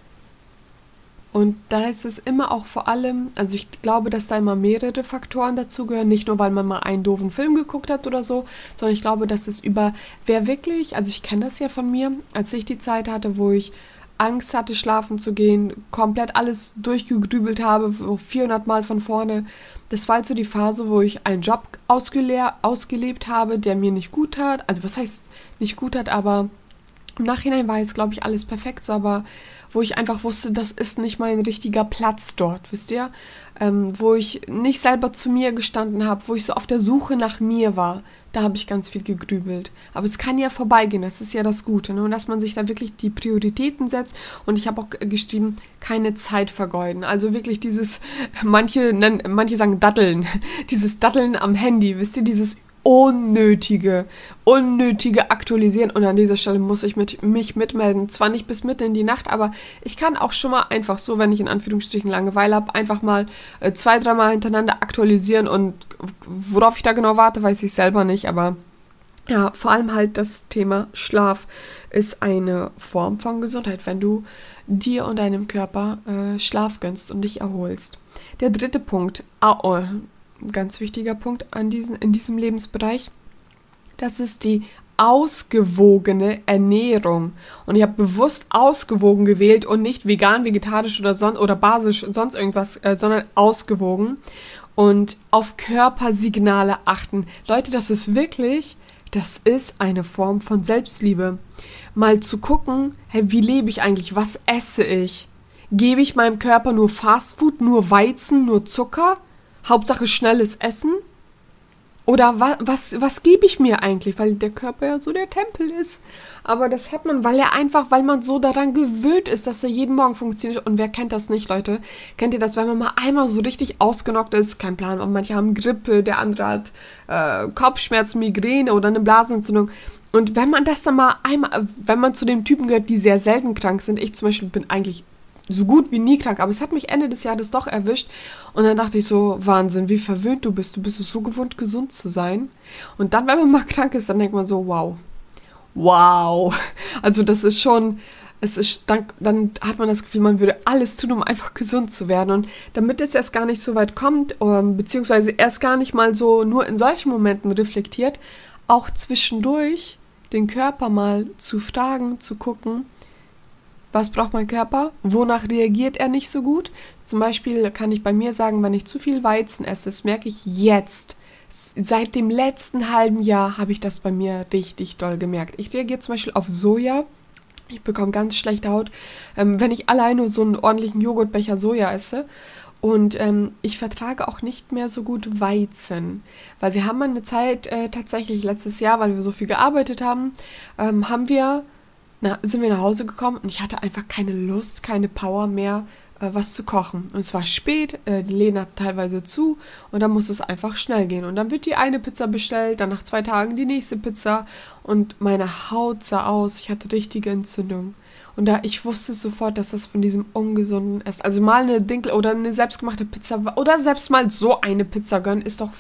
Und da ist es immer auch vor allem, also ich glaube, dass da immer mehrere Faktoren dazugehören, nicht nur, weil man mal einen doofen Film geguckt hat oder so, sondern ich glaube, dass es über, wer wirklich, also ich kenne das ja von mir, als ich die Zeit hatte, wo ich Angst hatte, schlafen zu gehen, komplett alles durchgegrübelt habe, vierhundert Mal von vorne. Das war halt so die Phase, wo ich einen Job ausgele- ausgelebt habe, der mir nicht gut tat, also was heißt nicht gut hat, aber im Nachhinein war jetzt, glaube ich, alles perfekt so, aber wo ich einfach wusste, das ist nicht mein richtiger Platz dort, wisst ihr? Ähm, wo ich nicht selber zu mir gestanden habe, wo ich so auf der Suche nach mir war, da habe ich ganz viel gegrübelt. Aber es kann ja vorbeigehen, das ist ja das Gute, ne? Und dass man sich da wirklich die Prioritäten setzt und ich habe auch geschrieben, keine Zeit vergeuden. Also wirklich dieses, manche, nennen, manche sagen Datteln, dieses Datteln am Handy, wisst ihr, dieses unnötige, unnötige aktualisieren. Und an dieser Stelle muss ich mit, mich mitmelden. Zwar nicht bis mitten in die Nacht, aber ich kann auch schon mal einfach so, wenn ich in Anführungsstrichen Langeweile habe, einfach mal äh, zwei, dreimal hintereinander aktualisieren. Und worauf ich da genau warte, weiß ich selber nicht. Aber ja, vor allem halt das Thema Schlaf ist eine Form von Gesundheit, wenn du dir und deinem Körper äh, Schlaf gönnst und dich erholst. Der dritte Punkt, oh, ganz wichtiger Punkt an diesen, in diesem Lebensbereich, das ist die ausgewogene Ernährung. Und ich habe bewusst ausgewogen gewählt und nicht vegan, vegetarisch oder, son- oder basisch, sonst irgendwas, äh, sondern ausgewogen. Und auf Körpersignale achten. Leute, das ist wirklich, das ist eine Form von Selbstliebe. Mal zu gucken, hey, wie lebe ich eigentlich, was esse ich? Gebe ich meinem Körper nur Fastfood, nur Weizen, nur Zucker? Hauptsache schnelles Essen? Oder wa- was, was gebe ich mir eigentlich? Weil der Körper ja so der Tempel ist. Aber das hat man, weil er einfach, weil man so daran gewöhnt ist, dass er jeden Morgen funktioniert. Und wer kennt das nicht, Leute? Kennt ihr das, wenn man mal einmal so richtig ausgenockt ist? Kein Plan, manche haben Grippe, der andere hat äh, Kopfschmerzen, Migräne oder eine Blasenentzündung. Und wenn man das dann mal einmal, wenn man zu den Typen gehört, die sehr selten krank sind, ich zum Beispiel bin eigentlich so gut wie nie krank, aber es hat mich Ende des Jahres doch erwischt und dann dachte ich so, Wahnsinn, wie verwöhnt du bist, du bist es so gewohnt, gesund zu sein und dann, wenn man mal krank ist, dann denkt man so, wow, wow, also das ist schon, es ist, dann, dann hat man das Gefühl, man würde alles tun, um einfach gesund zu werden und damit es erst gar nicht so weit kommt, ähm, beziehungsweise erst gar nicht mal so nur in solchen Momenten reflektiert, auch zwischendurch den Körper mal zu fragen, zu gucken, was braucht mein Körper? Wonach reagiert er nicht so gut? Zum Beispiel kann ich bei mir sagen, wenn ich zu viel Weizen esse, das merke ich jetzt. Seit dem letzten halben Jahr habe ich das bei mir richtig doll gemerkt. Ich reagiere zum Beispiel auf Soja. Ich bekomme ganz schlechte Haut, ähm, wenn ich alleine so einen ordentlichen Joghurtbecher Soja esse. Und ähm, ich vertrage auch nicht mehr so gut Weizen. Weil wir haben eine Zeit, äh, tatsächlich letztes Jahr, weil wir so viel gearbeitet haben, ähm, haben wir... Na, sind wir nach Hause gekommen und ich hatte einfach keine Lust, keine Power mehr, äh, was zu kochen. Und es war spät, äh, die Läden hatten teilweise zu und dann muss es einfach schnell gehen. Und dann wird die eine Pizza bestellt, dann nach zwei Tagen die nächste Pizza und meine Haut sah aus, ich hatte richtige Entzündung. Und da ich wusste sofort, dass das von diesem ungesunden Essen, also mal eine Dinkel oder eine selbstgemachte Pizza oder selbst mal so eine Pizza gönnen, ist doch,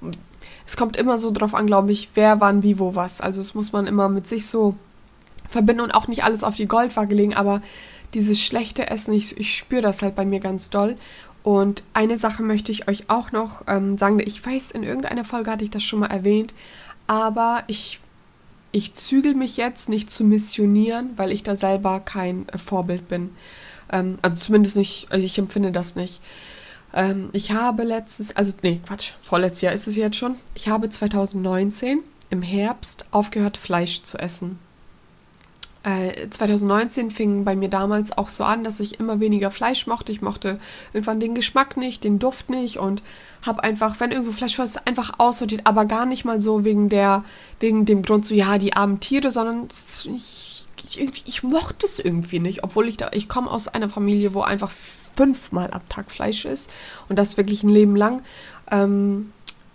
es kommt immer so drauf an, glaube ich, wer, wann, wie, wo, was. Also das muss man immer mit sich so verbinden und auch nicht alles auf die Goldwaage legen, aber dieses schlechte Essen, ich, ich spüre das halt bei mir ganz doll. Und eine Sache möchte ich euch auch noch ähm, sagen, ich weiß, in irgendeiner Folge hatte ich das schon mal erwähnt, aber ich, ich zügel mich jetzt nicht zu missionieren, weil ich da selber kein äh, Vorbild bin. Ähm, also zumindest nicht, also ich empfinde das nicht. Ähm, ich habe letztes, also nee, Quatsch, vorletztes Jahr ist es jetzt schon, ich habe zwanzig neunzehn im Herbst aufgehört, Fleisch zu essen. Äh, zwanzig neunzehn fing bei mir damals auch so an, dass ich immer weniger Fleisch mochte. Ich mochte irgendwann den Geschmack nicht, den Duft nicht und habe einfach, wenn irgendwo Fleisch war, es einfach aussortiert, aber gar nicht mal so wegen der, wegen dem Grund so, ja, die armen Tiere, sondern ich, ich, ich mochte es irgendwie nicht, obwohl ich da, ich komme aus einer Familie, wo einfach fünfmal am Tag Fleisch ist und das wirklich ein Leben lang. Ähm,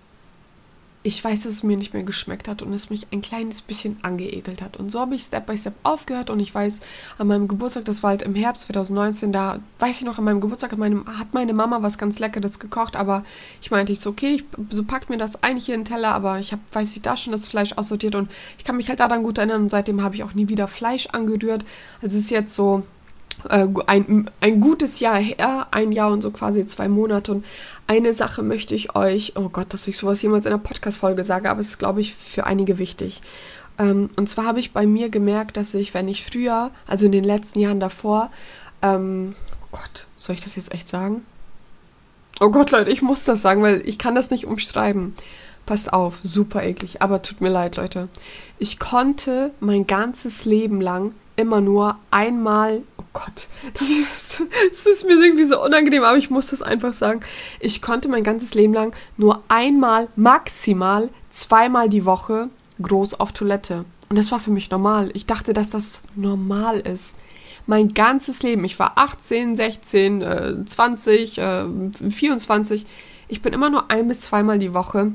Ich weiß, dass es mir nicht mehr geschmeckt hat und es mich ein kleines bisschen angeekelt hat. Und so habe ich Step by Step aufgehört und ich weiß, an meinem Geburtstag, das war halt im Herbst zwanzig neunzehn, da weiß ich noch, an meinem Geburtstag hat meine, hat meine Mama was ganz Leckeres gekocht, aber ich meinte, ich so, okay, ich, so packt mir das eigentlich hier in den Teller, aber ich habe, weiß ich, da schon das Fleisch aussortiert und ich kann mich halt daran gut erinnern und seitdem habe ich auch nie wieder Fleisch angerührt. Also es ist jetzt so Ein, ein gutes Jahr her, ein Jahr und so quasi zwei Monate. Und eine Sache möchte ich euch, oh Gott, dass ich sowas jemals in einer Podcast-Folge sage, aber es ist, glaube ich, für einige wichtig. Ähm, und zwar habe ich bei mir gemerkt, dass ich, wenn ich früher, also in den letzten Jahren davor, ähm, oh Gott, soll ich das jetzt echt sagen? Oh Gott, Leute, ich muss das sagen, weil ich kann das nicht umschreiben. Passt auf, super eklig, aber tut mir leid, Leute. Ich konnte mein ganzes Leben lang immer nur einmal, oh Gott, das ist, das ist mir irgendwie so unangenehm, aber ich muss das einfach sagen. Ich konnte mein ganzes Leben lang nur einmal, maximal zweimal die Woche groß auf Toilette. Und das war für mich normal. Ich dachte, dass das normal ist. Mein ganzes Leben, ich war achtzehn, sechzehn, zwanzig, vierundzwanzig, ich bin immer nur ein bis zweimal die Woche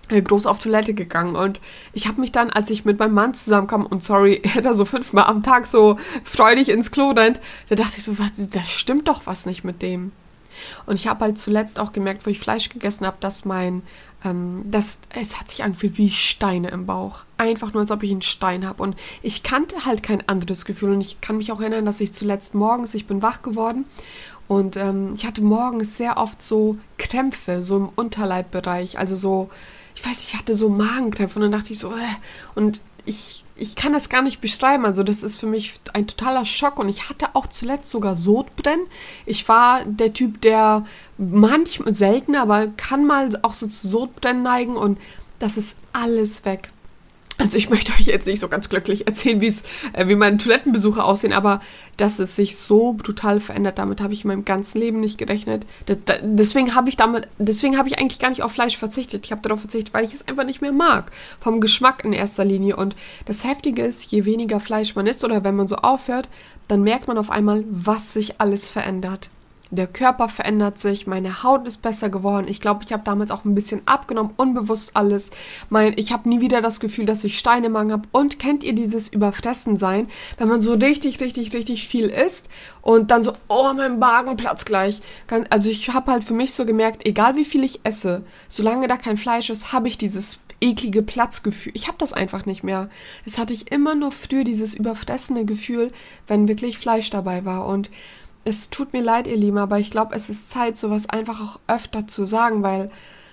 groß auf Toilette gegangen und ich habe mich dann, als ich mit meinem Mann zusammenkam und sorry, er da so fünfmal am Tag so freudig ins Klo rennt, da dachte ich so, was, da stimmt doch was nicht mit dem. Und ich habe halt zuletzt auch gemerkt, wo ich Fleisch gegessen habe, dass mein, ähm, das, es hat sich angefühlt wie Steine im Bauch. Einfach nur, als ob ich einen Stein habe. Und ich kannte halt kein anderes Gefühl und ich kann mich auch erinnern, dass ich zuletzt morgens, ich bin wach geworden und ähm, ich hatte morgens sehr oft so Krämpfe, so im Unterleibbereich, also so, ich weiß nicht, ich hatte so Magenkrämpfe und dann dachte ich so, äh, und ich, ich kann das gar nicht beschreiben, also das ist für mich ein totaler Schock und ich hatte auch zuletzt sogar Sodbrennen. Ich war der Typ, der manchmal, selten, aber kann mal auch so zu Sodbrennen neigen und das ist alles weg. Also ich möchte euch jetzt nicht so ganz glücklich erzählen, wie es, äh, wie meine Toilettenbesuche aussehen, aber dass es sich so brutal verändert, damit habe ich in meinem ganzen Leben nicht gerechnet. Das, das, deswegen habe ich damit, deswegen habe ich eigentlich gar nicht auf Fleisch verzichtet. Ich habe darauf verzichtet, weil ich es einfach nicht mehr mag. Vom Geschmack in erster Linie. Und das Heftige ist, je weniger Fleisch man isst oder wenn man so aufhört, dann merkt man auf einmal, was sich alles verändert. Der Körper verändert sich, meine Haut ist besser geworden. Ich glaube, ich habe damals auch ein bisschen abgenommen, unbewusst alles. Mein, ich habe nie wieder das Gefühl, dass ich Steine im Magen habe. Und kennt ihr dieses Überfressensein, wenn man so richtig, richtig, richtig viel isst und dann so, oh, mein Magen platzt gleich. Also ich habe halt für mich so gemerkt, egal wie viel ich esse, solange da kein Fleisch ist, habe ich dieses eklige Platzgefühl. Ich habe das einfach nicht mehr. Das hatte ich immer nur früher, dieses überfressene Gefühl, wenn wirklich Fleisch dabei war. Und es tut mir leid, ihr Lieben, aber ich glaube, es ist Zeit, sowas einfach auch öfter zu sagen, weil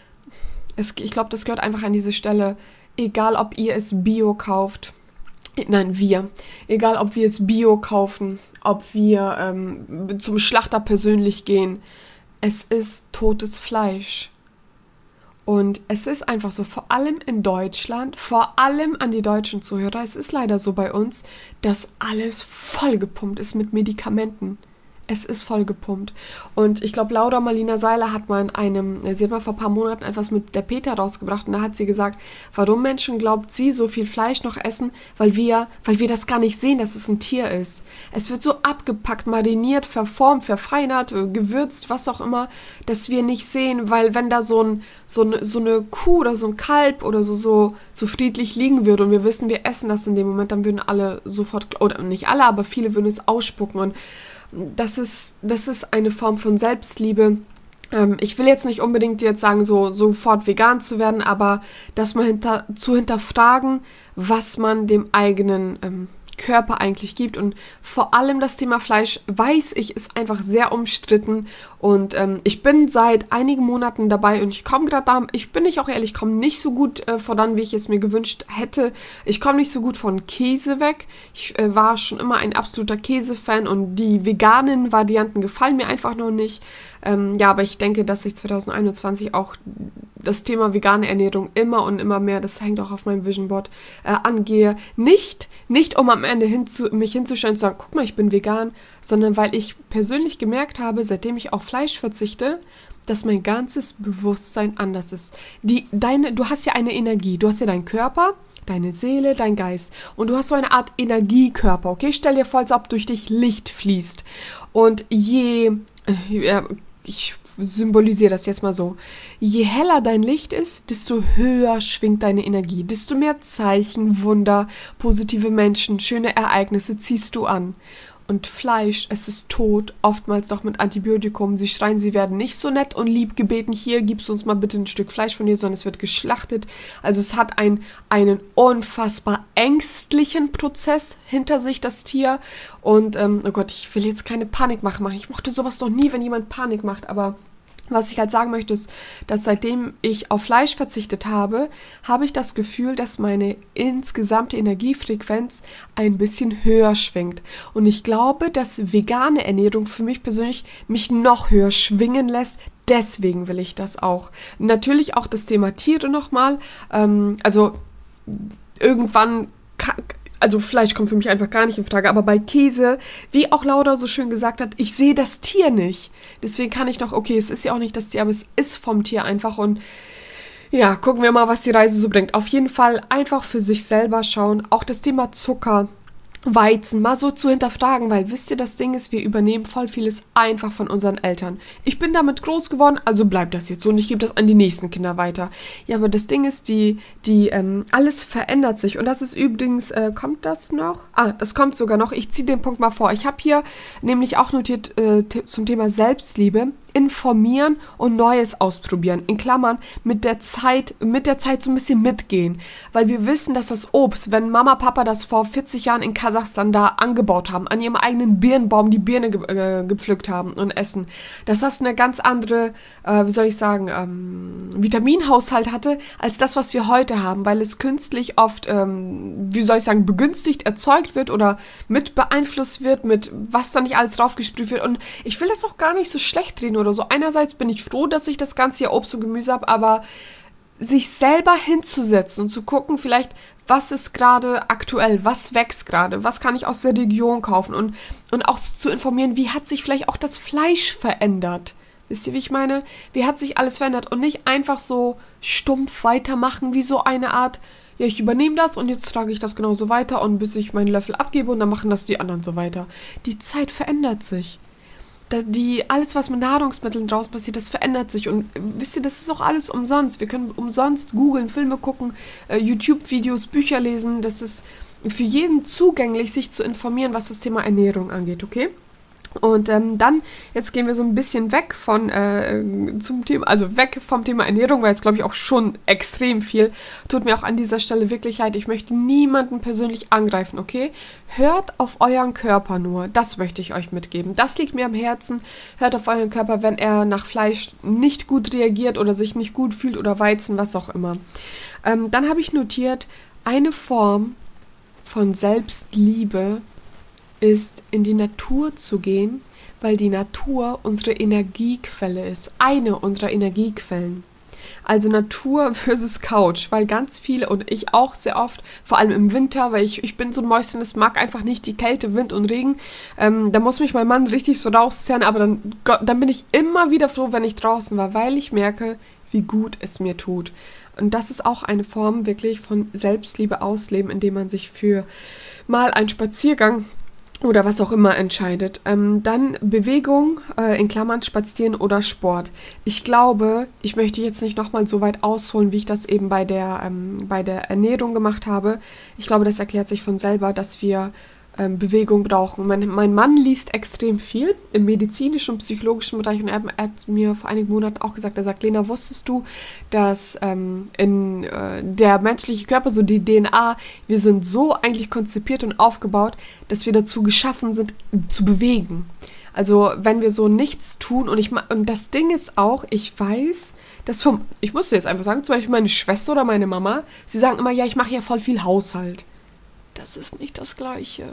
es, ich glaube, das gehört einfach an diese Stelle. Egal, ob ihr es Bio kauft, nein, wir, egal, ob wir es Bio kaufen, ob wir ähm, zum Schlachter persönlich gehen, es ist totes Fleisch. Und es ist einfach so, vor allem in Deutschland, vor allem an die deutschen Zuhörer, es ist leider so bei uns, dass alles vollgepumpt ist mit Medikamenten. Es ist vollgepumpt. Und ich glaube, Laura Marlina Seiler hat mal in einem, sie hat mal vor ein paar Monaten etwas mit der Peter rausgebracht und da hat sie gesagt, warum Menschen, glaubt sie, so viel Fleisch noch essen, weil wir, weil wir das gar nicht sehen, dass es ein Tier ist. Es wird so abgepackt, mariniert, verformt, verfeinert, gewürzt, was auch immer, dass wir nicht sehen, weil wenn da so, ein, so, eine, so eine Kuh oder so ein Kalb oder so, so, so friedlich liegen würde und wir wissen, wir essen das in dem Moment, dann würden alle sofort, oder nicht alle, aber viele würden es ausspucken und Das ist, das ist eine Form von Selbstliebe. Ähm, ich will jetzt nicht unbedingt jetzt sagen, so sofort vegan zu werden, aber das mal hinter, zu hinterfragen, was man dem eigenen ähm, Körper eigentlich gibt. Und vor allem das Thema Fleisch, weiß ich, ist einfach sehr umstritten. Und ähm, ich bin seit einigen Monaten dabei und ich komme gerade da, ich bin nicht auch ehrlich, ich komme nicht so gut äh, voran, wie ich es mir gewünscht hätte. Ich komme nicht so gut von Käse weg. Ich äh, war schon immer ein absoluter Käsefan und die veganen Varianten gefallen mir einfach noch nicht. Ähm, ja, aber ich denke, dass ich zwanzig einundzwanzig auch das Thema vegane Ernährung immer und immer mehr, das hängt auch auf meinem Vision Board, äh, angehe. Nicht, nicht um am Ende hinzu, mich hinzustellen und zu sagen, guck mal, ich bin vegan, sondern weil ich persönlich gemerkt habe, seitdem ich auf Fleisch verzichte, dass mein ganzes Bewusstsein anders ist. Die, deine, du hast ja eine Energie, du hast ja deinen Körper, deine Seele, dein Geist und du hast so eine Art Energiekörper, okay? Stell dir vor, als ob durch dich Licht fließt und je, äh, ich symbolisiere das jetzt mal so, je heller dein Licht ist, desto höher schwingt deine Energie, desto mehr Zeichen, Wunder, positive Menschen, schöne Ereignisse ziehst du an. Und Fleisch, es ist tot, oftmals noch mit Antibiotikum. Sie schreien, sie werden nicht so nett und lieb gebeten, hier, gibst du uns mal bitte ein Stück Fleisch von dir, sondern es wird geschlachtet. Also es hat ein, einen unfassbar ängstlichen Prozess hinter sich, das Tier. Und, ähm, oh Gott, ich will jetzt keine Panik machen. Ich mochte sowas noch nie, wenn jemand Panik macht, aber was ich halt sagen möchte, ist, dass seitdem ich auf Fleisch verzichtet habe, habe ich das Gefühl, dass meine insgesamte Energiefrequenz ein bisschen höher schwingt. Und ich glaube, dass vegane Ernährung für mich persönlich mich noch höher schwingen lässt. Deswegen will ich das auch. Natürlich auch das Thema Tiere nochmal. Ähm, also irgendwann... Kann, Also Fleisch kommt für mich einfach gar nicht in Frage, aber bei Käse, wie auch Laura so schön gesagt hat, ich sehe das Tier nicht. Deswegen kann ich noch, okay, es ist ja auch nicht das Tier, aber es ist vom Tier einfach und ja, gucken wir mal, was die Reise so bringt. Auf jeden Fall einfach für sich selber schauen. Auch das Thema Zucker. Weizen mal so zu hinterfragen, weil wisst ihr, das Ding ist, wir übernehmen voll vieles einfach von unseren Eltern. Ich bin damit groß geworden, also bleibt das jetzt so und ich gebe das an die nächsten Kinder weiter. Ja, aber das Ding ist, die, die, ähm, alles verändert sich und das ist übrigens, äh, kommt das noch? Ah, das kommt sogar noch. Ich ziehe den Punkt mal vor. Ich habe hier nämlich auch notiert äh, t- zum Thema Selbstliebe. Informieren und Neues ausprobieren. In Klammern, mit der Zeit, mit der Zeit so ein bisschen mitgehen. Weil wir wissen, dass das Obst, wenn Mama, Papa das vor vierzig Jahren in Kasachstan da angebaut haben, an ihrem eigenen Birnbaum die Birne ge- äh, gepflückt haben und essen, dass das eine ganz andere, äh, wie soll ich sagen, ähm, Vitaminhaushalt hatte, als das, was wir heute haben, weil es künstlich oft, ähm, wie soll ich sagen, begünstigt erzeugt wird oder mit beeinflusst wird, mit was da nicht alles draufgesprüht wird. Und ich will das auch gar nicht so schlecht reden oder so. Einerseits bin ich froh, dass ich das ganze Jahr Obst und Gemüse habe, aber sich selber hinzusetzen und zu gucken, vielleicht, was ist gerade aktuell, was wächst gerade, was kann ich aus der Region kaufen und, und auch zu informieren, wie hat sich vielleicht auch das Fleisch verändert. Wisst ihr, wie ich meine? Wie hat sich alles verändert und nicht einfach so stumpf weitermachen, wie so eine Art, ja, ich übernehme das und jetzt trage ich das genauso weiter und bis ich meinen Löffel abgebe und dann machen das die anderen so weiter. Die Zeit verändert sich. Die, alles, was mit Nahrungsmitteln draus passiert, das verändert sich. Und wisst ihr, das ist auch alles umsonst. Wir können umsonst googeln, Filme gucken, äh, YouTube-Videos, Bücher lesen. Das ist für jeden zugänglich, sich zu informieren, was das Thema Ernährung angeht, okay? Und ähm, dann, jetzt gehen wir so ein bisschen weg von äh, zum Thema, also weg vom Thema Ernährung, weil jetzt glaube ich auch schon extrem viel. Tut mir auch an dieser Stelle wirklich leid. Ich möchte niemanden persönlich angreifen, okay? Hört auf euren Körper nur. Das möchte ich euch mitgeben. Das liegt mir am Herzen. Hört auf euren Körper, wenn er nach Fleisch nicht gut reagiert oder sich nicht gut fühlt oder Weizen, was auch immer. Ähm, dann habe ich notiert, eine Form von Selbstliebe ist, in die Natur zu gehen, weil die Natur unsere Energiequelle ist. Eine unserer Energiequellen. Also Natur versus Couch, weil ganz viele und ich auch sehr oft, vor allem im Winter, weil ich, ich bin so ein Mäuschen, das mag einfach nicht die Kälte, Wind und Regen. Ähm, da muss mich mein Mann richtig so rauszerren, aber dann, dann bin ich immer wieder froh, wenn ich draußen war, weil ich merke, wie gut es mir tut. Und das ist auch eine Form wirklich von Selbstliebe ausleben, indem man sich für mal einen Spaziergang oder was auch immer entscheidet. Ähm, dann Bewegung, äh, in Klammern Spazieren oder Sport. Ich glaube, ich möchte jetzt nicht nochmal so weit ausholen, wie ich das eben bei der, ähm, bei der Ernährung gemacht habe. Ich glaube, das erklärt sich von selber, dass wir ähm, Bewegung brauchen. Mein, mein Mann liest extrem viel im medizinischen und psychologischen Bereich und er, er hat mir vor einigen Monaten auch gesagt, er sagt, Lena, wusstest du, dass ähm, in äh, der menschliche Körper, so die D N A, wir sind so eigentlich konzipiert und aufgebaut, dass wir dazu geschaffen sind, zu bewegen. Also wenn wir so nichts tun und ich und das Ding ist auch, ich weiß, dass vom, ich muss jetzt einfach sagen, zum Beispiel meine Schwester oder meine Mama, sie sagen immer, ja, ich mache ja voll viel Haushalt. Das ist nicht das Gleiche.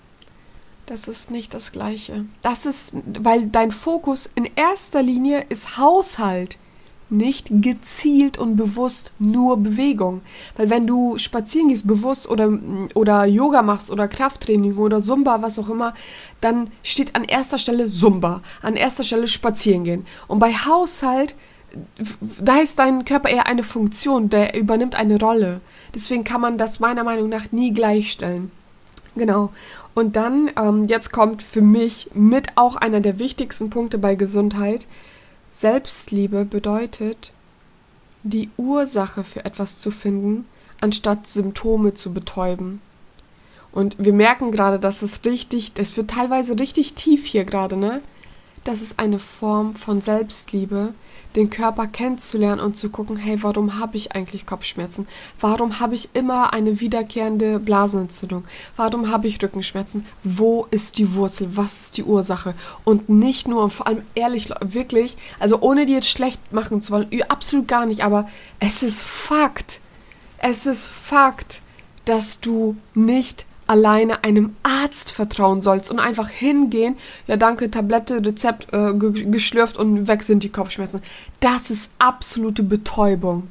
Das ist nicht das Gleiche. Das ist, weil dein Fokus in erster Linie ist Haushalt, nicht gezielt und bewusst nur Bewegung. Weil wenn du spazieren gehst, bewusst oder, oder Yoga machst oder Krafttraining oder Zumba, was auch immer, dann steht an erster Stelle Zumba, an erster Stelle spazieren gehen. Und bei Haushalt, da ist dein Körper eher eine Funktion, der übernimmt eine Rolle. Deswegen kann man das meiner Meinung nach nie gleichstellen. Genau. Und dann, ähm, jetzt kommt für mich mit auch einer der wichtigsten Punkte bei Gesundheit. Selbstliebe bedeutet, die Ursache für etwas zu finden, anstatt Symptome zu betäuben. Und wir merken gerade, dass es richtig, das wird teilweise richtig tief hier gerade, ne? Das ist eine Form von Selbstliebe, den Körper kennenzulernen und zu gucken, hey, warum habe ich eigentlich Kopfschmerzen? Warum habe ich immer eine wiederkehrende Blasenentzündung? Warum habe ich Rückenschmerzen? Wo ist die Wurzel? Was ist die Ursache? Und nicht nur, und vor allem ehrlich, wirklich, also ohne die jetzt schlecht machen zu wollen, absolut gar nicht, aber es ist Fakt, es ist Fakt, dass du nicht alleine einem Arzt vertrauen sollst und einfach hingehen, ja danke, Tablette, Rezept äh, ge- geschlürft und weg sind die Kopfschmerzen. Das ist absolute Betäubung.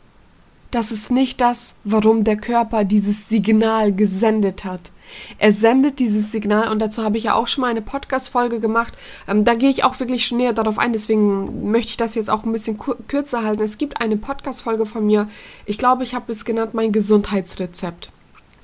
Das ist nicht das, warum der Körper dieses Signal gesendet hat. Er sendet dieses Signal und dazu habe ich ja auch schon mal eine Podcast-Folge gemacht. Ähm, da gehe ich auch wirklich schon näher darauf ein, deswegen möchte ich das jetzt auch ein bisschen kur- kürzer halten. Es gibt eine Podcast-Folge von mir, ich glaube, ich habe es genannt, mein Gesundheitsrezept.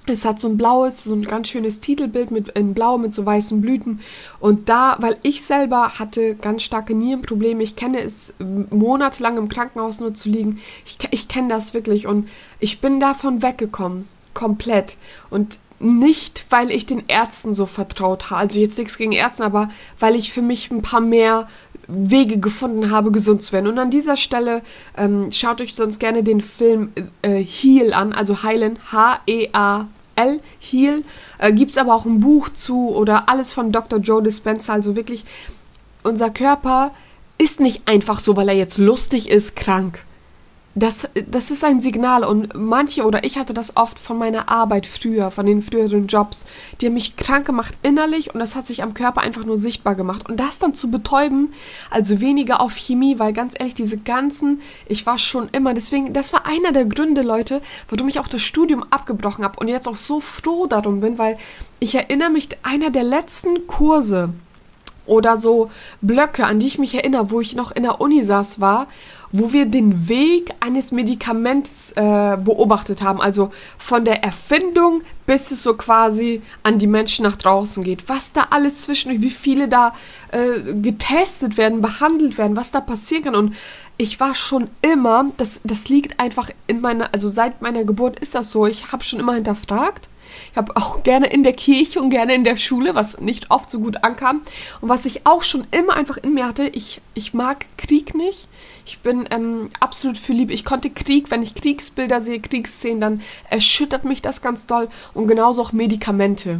Es hat so ein blaues, so ein ganz schönes Titelbild mit in Blau mit so weißen Blüten. Und da, weil ich selber hatte ganz starke Nierenprobleme, ich kenne es, monatelang im Krankenhaus nur zu liegen. Ich, ich kenne das wirklich und ich bin davon weggekommen. Komplett. Und nicht, weil ich den Ärzten so vertraut habe. Also jetzt nichts gegen Ärzte, aber weil ich für mich ein paar mehr Wege gefunden habe, gesund zu werden. Und an dieser Stelle ähm, schaut euch sonst gerne den Film äh, Heal an, also heilen, H E A L, Heal. Äh, Gibt es aber auch ein Buch zu oder alles von Doktor Joe Dispenza. Also wirklich, unser Körper ist nicht einfach so, weil er jetzt lustig ist, krank. Das, das ist ein Signal und manche oder ich hatte das oft von meiner Arbeit früher, von den früheren Jobs, die haben mich krank gemacht innerlich und das hat sich am Körper einfach nur sichtbar gemacht. Und das dann zu betäuben, also weniger auf Chemie, weil ganz ehrlich, diese ganzen, ich war schon immer, deswegen, das war einer der Gründe, Leute, warum ich auch das Studium abgebrochen habe und jetzt auch so froh darum bin, weil ich erinnere mich, einer der letzten Kurse oder so Blöcke, an die ich mich erinnere, wo ich noch in der Uni saß, war, wo wir den Weg eines Medikaments äh, beobachtet haben, also von der Erfindung bis es so quasi an die Menschen nach draußen geht, was da alles zwischen, wie viele da äh, getestet werden, behandelt werden, was da passieren kann. Und ich war schon immer, das, das liegt einfach in meiner, also seit meiner Geburt ist das so, ich habe schon immer hinterfragt. Ich habe auch gerne in der Kirche und gerne in der Schule, was nicht oft so gut ankam. Und was ich auch schon immer einfach in mir hatte, ich, ich mag Krieg nicht. Ich bin ähm, absolut für Liebe. Ich konnte Krieg, wenn ich Kriegsbilder sehe, Kriegsszenen, dann erschüttert mich das ganz doll. Und genauso auch Medikamente.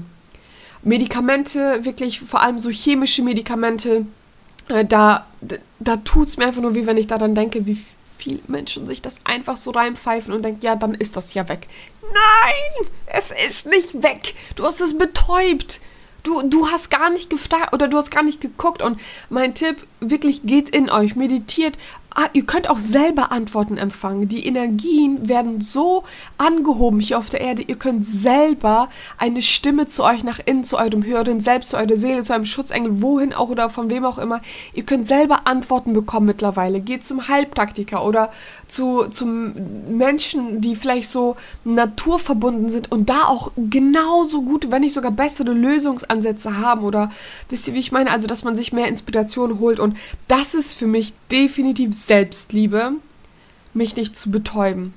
Medikamente, wirklich vor allem so chemische Medikamente, äh, da, da tut es mir einfach nur weh, wenn ich daran denke, wie viele Menschen sich das einfach so reinpfeifen und denken, ja, dann ist das ja weg. Nein, es ist nicht weg. Du hast es betäubt. Du, du hast gar nicht gefragt oder du hast gar nicht geguckt. Und mein Tipp, wirklich geht in euch, meditiert. Ah, ihr könnt auch selber Antworten empfangen. Die Energien werden so angehoben hier auf der Erde. Ihr könnt selber eine Stimme zu euch nach innen, zu eurem höheren Selbst, zu eurer Seele, zu einem Schutzengel, wohin auch oder von wem auch immer. Ihr könnt selber Antworten bekommen mittlerweile. Geht zum Heilpraktiker oder zu zum Menschen, die vielleicht so naturverbunden sind und da auch genauso gut, wenn nicht sogar bessere Lösungsansätze haben oder wisst ihr, wie ich meine? Also, dass man sich mehr Inspiration holt und das ist für mich definitiv Selbstliebe, mich nicht zu betäuben.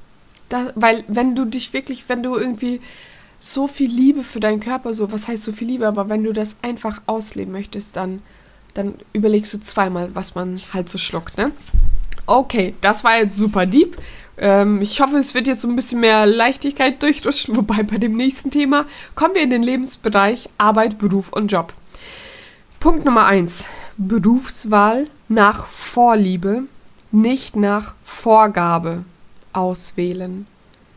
Da, weil wenn du dich wirklich, wenn du irgendwie so viel Liebe für deinen Körper, so, was heißt so viel Liebe, aber wenn du das einfach ausleben möchtest, dann, dann überlegst du zweimal, was man halt so schluckt, ne? Okay, das war jetzt super deep. Ähm, ich hoffe, es wird jetzt so ein bisschen mehr Leichtigkeit durchrutschen, wobei bei dem nächsten Thema kommen wir in den Lebensbereich Arbeit, Beruf und Job. Punkt Nummer eins. Berufswahl nach Vorliebe, nicht nach Vorgabe auswählen.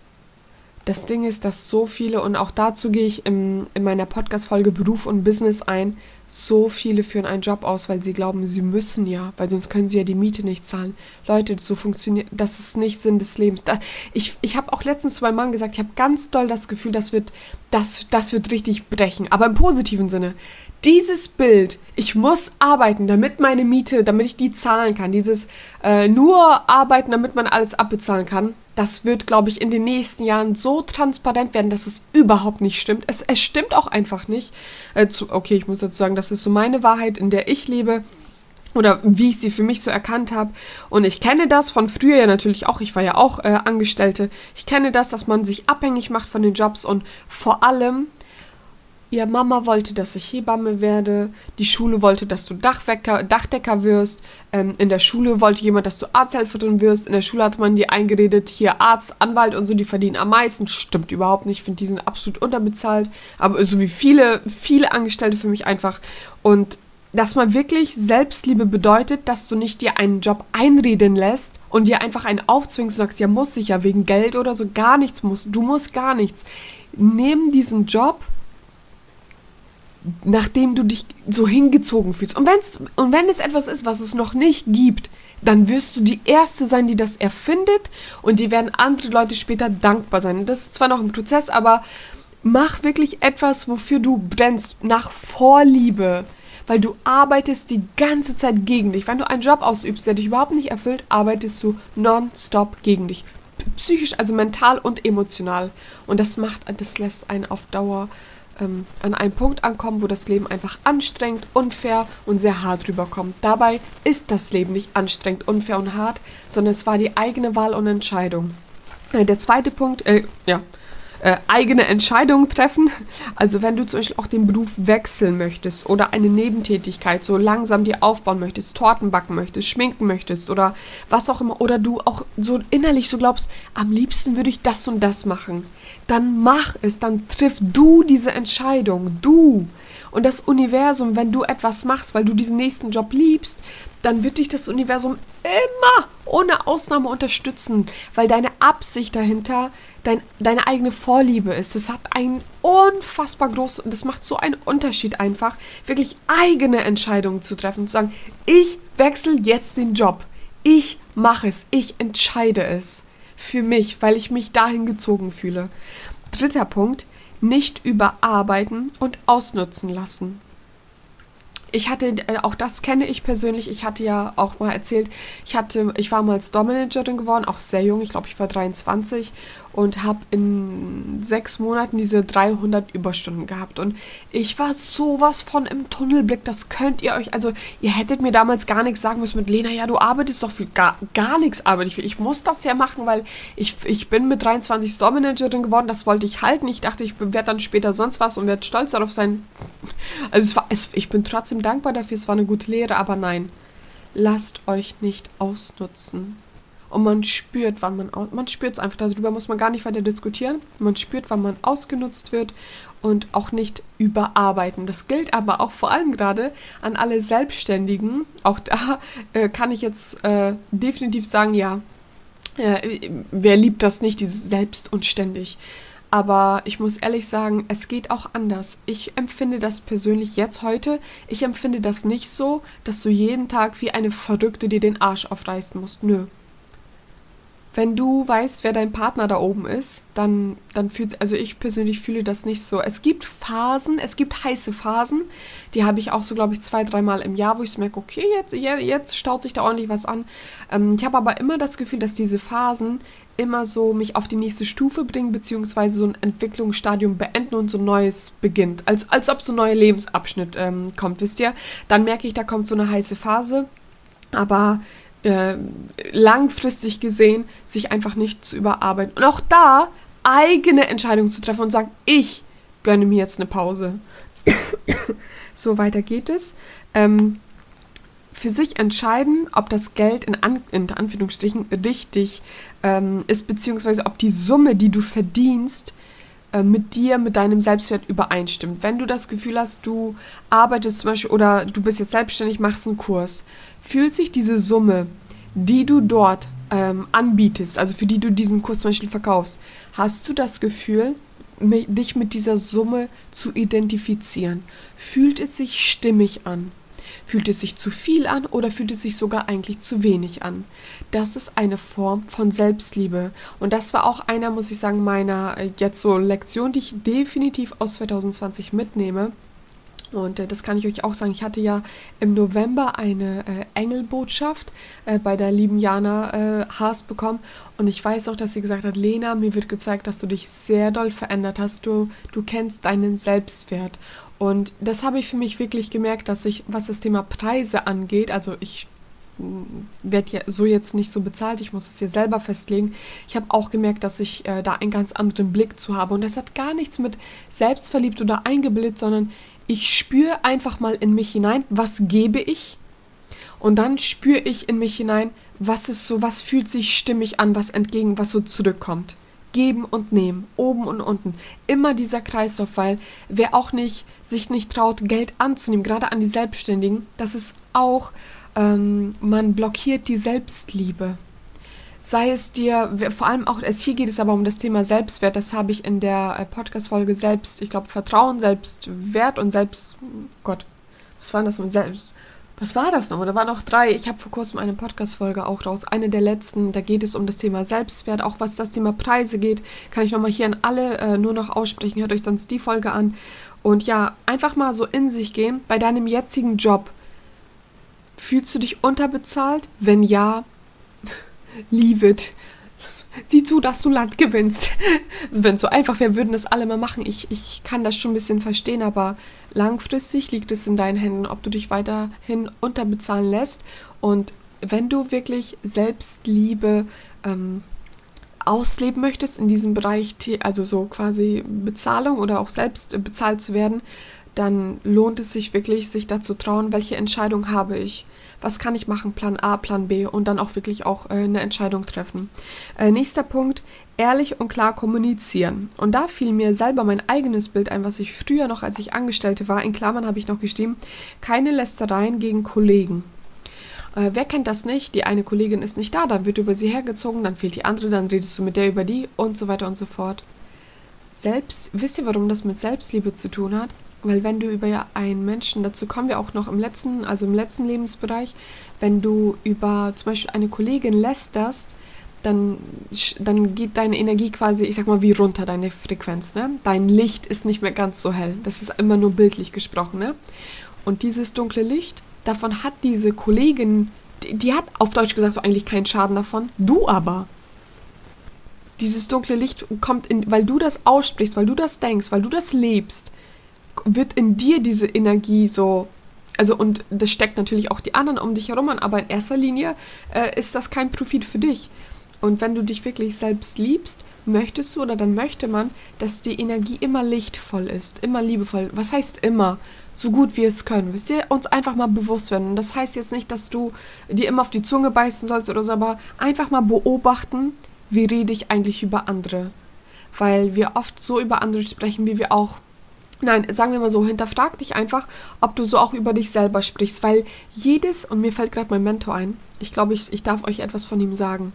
Das Ding ist, dass so viele, und auch dazu gehe ich im, in meiner Podcast-Folge Beruf und Business ein, so viele führen einen Job aus, weil sie glauben, sie müssen ja, weil sonst können sie ja die Miete nicht zahlen. Leute, so funktioniert, das ist nicht Sinn des Lebens. Da, ich ich habe auch letztens zu meinem Mann gesagt, ich habe ganz doll das Gefühl, das wird, das, das wird richtig brechen, aber im positiven Sinne. Dieses Bild, ich muss arbeiten, damit meine Miete, damit ich die zahlen kann, dieses äh, nur arbeiten, damit man alles abbezahlen kann, das wird, glaube ich, in den nächsten Jahren so transparent werden, dass es überhaupt nicht stimmt. Es, es stimmt auch einfach nicht. Äh, zu, okay, ich muss dazu sagen, das ist so meine Wahrheit, in der ich lebe oder wie ich sie für mich so erkannt habe. Und ich kenne das von früher ja natürlich auch, ich war ja auch äh, Angestellte. Ich kenne das, dass man sich abhängig macht von den Jobs und vor allem, ja, Mama wollte, dass ich Hebamme werde, die Schule wollte, dass du Dachwecker, Dachdecker wirst, ähm, in der Schule wollte jemand, dass du Arzthelferin wirst, in der Schule hat man dir eingeredet, hier Arzt, Anwalt und so, die verdienen am meisten, stimmt überhaupt nicht, ich finde, die sind absolut unterbezahlt, aber so wie viele, viele Angestellte für mich einfach und dass man wirklich Selbstliebe bedeutet, dass du nicht dir einen Job einreden lässt und dir einfach einen aufzwingst und sagst, ja, muss ich ja, wegen Geld oder so, gar nichts muss, du musst gar nichts. Nimm diesen Job, nachdem du dich so hingezogen fühlst. Und, wenn's, und wenn es etwas ist, was es noch nicht gibt, dann wirst du die Erste sein, die das erfindet und die werden andere Leute später dankbar sein. Das ist zwar noch ein Prozess, aber mach wirklich etwas, wofür du brennst, nach Vorliebe, weil du arbeitest die ganze Zeit gegen dich. Wenn du einen Job ausübst, der dich überhaupt nicht erfüllt, arbeitest du nonstop gegen dich. psychisch, also mental und emotional. Und das macht, das lässt einen auf Dauer ähm, an einen Punkt ankommen, wo das Leben einfach anstrengend, unfair und sehr hart rüberkommt. Dabei ist das Leben nicht anstrengend, unfair und hart, sondern es war die eigene Wahl und Entscheidung. Äh, der zweite Punkt, äh, ja, Äh, eigene Entscheidungen treffen. Also wenn du zum Beispiel auch den Beruf wechseln möchtest oder eine Nebentätigkeit so langsam dir aufbauen möchtest, Torten backen möchtest, schminken möchtest oder was auch immer, oder du auch so innerlich so glaubst, am liebsten würde ich das und das machen, dann mach es, dann triff du diese Entscheidung, du. Und das Universum, wenn du etwas machst, weil du diesen nächsten Job liebst, dann wird dich das Universum immer ohne Ausnahme unterstützen, weil deine Absicht dahinter dein, deine eigene Vorliebe ist. Das hat einen unfassbar großen, das macht so einen Unterschied einfach, wirklich eigene Entscheidungen zu treffen, zu sagen, ich wechsle jetzt den Job, ich mache es, ich entscheide es für mich, weil ich mich dahin gezogen fühle. Dritter Punkt, nicht überarbeiten und ausnutzen lassen. Ich hatte, auch das kenne ich persönlich, ich hatte ja auch mal erzählt, ich hatte, ich war mal als Store-Managerin geworden, auch sehr jung, ich glaube, ich war dreiundzwanzig und habe in sechs Monaten diese dreihundert Überstunden gehabt und ich war sowas von im Tunnelblick, das könnt ihr euch, also ihr hättet mir damals gar nichts sagen müssen mit Lena, ja, du arbeitest doch viel, gar, gar nichts arbeite ich viel, ich muss das ja machen, weil ich, ich bin mit dreiundzwanzig Store-Managerin geworden, das wollte ich halten, ich dachte, ich werde dann später sonst was und werde stolz darauf sein, also es war, es, ich bin trotzdem dankbar dafür, es war eine gute Lehre, aber nein, lasst euch nicht ausnutzen. Und man spürt, wann man, man spürt es einfach, darüber muss man gar nicht weiter diskutieren, man spürt, wann man ausgenutzt wird und auch nicht überarbeiten. Das gilt aber auch vor allem gerade an alle Selbstständigen, auch da äh, kann ich jetzt äh, definitiv sagen, ja, äh, wer liebt das nicht, dieses selbst und ständig. Aber ich muss ehrlich sagen, es geht auch anders. Ich empfinde das persönlich jetzt heute, ich empfinde das nicht so, dass du jeden Tag wie eine Verrückte dir den Arsch aufreißen musst. Nö. Wenn du weißt, wer dein Partner da oben ist, dann, dann fühlt, also ich persönlich fühle das nicht so. Es gibt Phasen, es gibt heiße Phasen, die habe ich auch so, glaube ich, zwei, dreimal im Jahr, wo ich so merke, okay, jetzt, jetzt staut sich da ordentlich was an. Ähm, ich habe aber immer das Gefühl, dass diese Phasen immer so mich auf die nächste Stufe bringen, beziehungsweise so ein Entwicklungsstadium beenden und so ein neues beginnt. Als, als ob so ein neuer Lebensabschnitt ähm, kommt, wisst ihr? Dann merke ich, da kommt so eine heiße Phase, aber äh, langfristig gesehen sich einfach nicht zu überarbeiten. Und auch da eigene Entscheidungen zu treffen und sagen, ich gönne mir jetzt eine Pause. So, weiter geht es. Ähm, für sich entscheiden, ob das Geld in, An- in Anführungsstrichen richtig ähm, ist, beziehungsweise ob die Summe, die du verdienst, äh, mit dir, mit deinem Selbstwert übereinstimmt. Wenn du das Gefühl hast, du arbeitest zum Beispiel oder du bist jetzt selbstständig, machst einen Kurs, fühlt sich diese Summe, die du dort ähm, anbietest, also für die du diesen Kurs zum Beispiel verkaufst, hast du das Gefühl, dich mit dieser Summe zu identifizieren? Fühlt es sich stimmig an? Fühlt es sich zu viel an oder fühlt es sich sogar eigentlich zu wenig an? Das ist eine Form von Selbstliebe. Und das war auch einer, muss ich sagen, meiner äh, jetzt so Lektion, die ich definitiv aus zwanzig zwanzig mitnehme. Und äh, das kann ich euch auch sagen. Ich hatte ja im November eine äh, Engelbotschaft äh, bei der lieben Jana äh, Haas bekommen. Und ich weiß auch, dass sie gesagt hat, Lena, mir wird gezeigt, dass du dich sehr doll verändert hast. Du, du kennst deinen Selbstwert. Und das habe ich für mich wirklich gemerkt, dass ich, was das Thema Preise angeht, also ich werde ja so jetzt nicht so bezahlt, ich muss es hier selber festlegen. Ich habe auch gemerkt, dass ich äh, da einen ganz anderen Blick zu habe. Und das hat gar nichts mit selbstverliebt oder eingebildet, sondern ich spüre einfach mal in mich hinein, was gebe ich? Und dann spüre ich in mich hinein, was ist so, was fühlt sich stimmig an, was entgegen, was so zurückkommt. Geben und nehmen, oben und unten. Immer dieser Kreislauf, weil wer auch nicht, sich nicht traut, Geld anzunehmen, gerade an die Selbstständigen, das ist auch, ähm, man blockiert die Selbstliebe. Sei es dir, vor allem auch, es hier geht es aber um das Thema Selbstwert, das habe ich in der äh, Podcast-Folge selbst, ich glaube Vertrauen, Selbstwert und Selbst, Gott, was war das noch? Selbst, was war das noch? Da waren noch drei, ich habe vor kurzem eine Podcast-Folge auch raus, eine der letzten, da geht es um das Thema Selbstwert, auch was das Thema Preise geht, kann ich nochmal hier an alle äh, nur noch aussprechen, hört euch sonst die Folge an und ja, einfach mal so in sich gehen, bei deinem jetzigen Job, fühlst du dich unterbezahlt? Wenn ja, leave it. sieh zu, dass du Land gewinnst. Also wenn es so einfach wäre, würden das alle mal machen. Ich, ich kann das schon ein bisschen verstehen, aber langfristig liegt es in deinen Händen, ob du dich weiterhin unterbezahlen lässt. Und wenn du wirklich Selbstliebe ähm, ausleben möchtest in diesem Bereich, also so quasi Bezahlung oder auch selbst bezahlt zu werden, dann lohnt es sich wirklich, sich dazu trauen, welche Entscheidung habe ich. Was kann ich machen? Plan A, Plan B und dann auch wirklich auch äh, eine Entscheidung treffen. Äh, nächster Punkt, ehrlich und klar kommunizieren. Und da fiel mir selber mein eigenes Bild ein, was ich früher noch, als ich Angestellte war, in Klammern habe ich noch geschrieben, keine Lästereien gegen Kollegen. Äh, wer kennt das nicht? Die eine Kollegin ist nicht da, dann wird über sie hergezogen, dann fehlt die andere, dann redest du mit der über die und so weiter und so fort. Selbst, wisst ihr, warum das mit Selbstliebe zu tun hat? Weil wenn du über einen Menschen, dazu kommen wir auch noch im letzten, also im letzten Lebensbereich, wenn du über zum Beispiel eine Kollegin lästerst, dann, dann geht deine Energie quasi, ich sag mal, wie runter, deine Frequenz, ne? Dein Licht ist nicht mehr ganz so hell. Das ist immer nur bildlich gesprochen, ne? Und dieses dunkle Licht, davon hat diese Kollegin, die, die hat auf Deutsch gesagt so eigentlich keinen Schaden davon, du aber. Dieses dunkle Licht kommt in, weil du das aussprichst, weil du das denkst, weil du das lebst, wird in dir diese Energie so, also und das steckt natürlich auch die anderen um dich herum an, aber in erster Linie äh, ist das kein Profit für dich. Und wenn du dich wirklich selbst liebst, möchtest du oder dann möchte man, dass die Energie immer lichtvoll ist, immer liebevoll. Was heißt immer? So gut wie es können. Wisst ihr, uns einfach mal bewusst werden. Und das heißt jetzt nicht, dass du dir immer auf die Zunge beißen sollst oder so, aber einfach mal beobachten, wie rede ich eigentlich über andere. Weil wir oft so über andere sprechen, wie wir auch Nein, sagen wir mal so, hinterfrag dich einfach, ob du so auch über dich selber sprichst, weil jedes, und mir fällt gerade mein Mentor ein, ich glaube, ich, ich darf euch etwas von ihm sagen,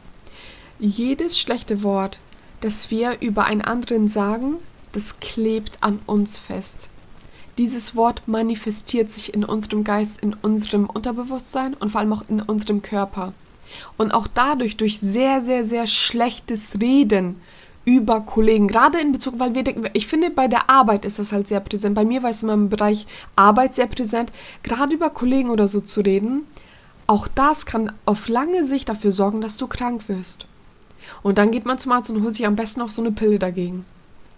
jedes schlechte Wort, das wir über einen anderen sagen, das klebt an uns fest. Dieses Wort manifestiert sich in unserem Geist, in unserem Unterbewusstsein und vor allem auch in unserem Körper. Und auch dadurch, durch sehr, sehr, sehr schlechtes Reden über Kollegen, gerade in Bezug, weil wir denken, ich finde, bei der Arbeit ist das halt sehr präsent. Bei mir war es immer im Bereich Arbeit sehr präsent, gerade über Kollegen oder so zu reden. Auch das kann auf lange Sicht dafür sorgen, dass du krank wirst. Und dann geht man zum Arzt und holt sich am besten noch so eine Pille dagegen.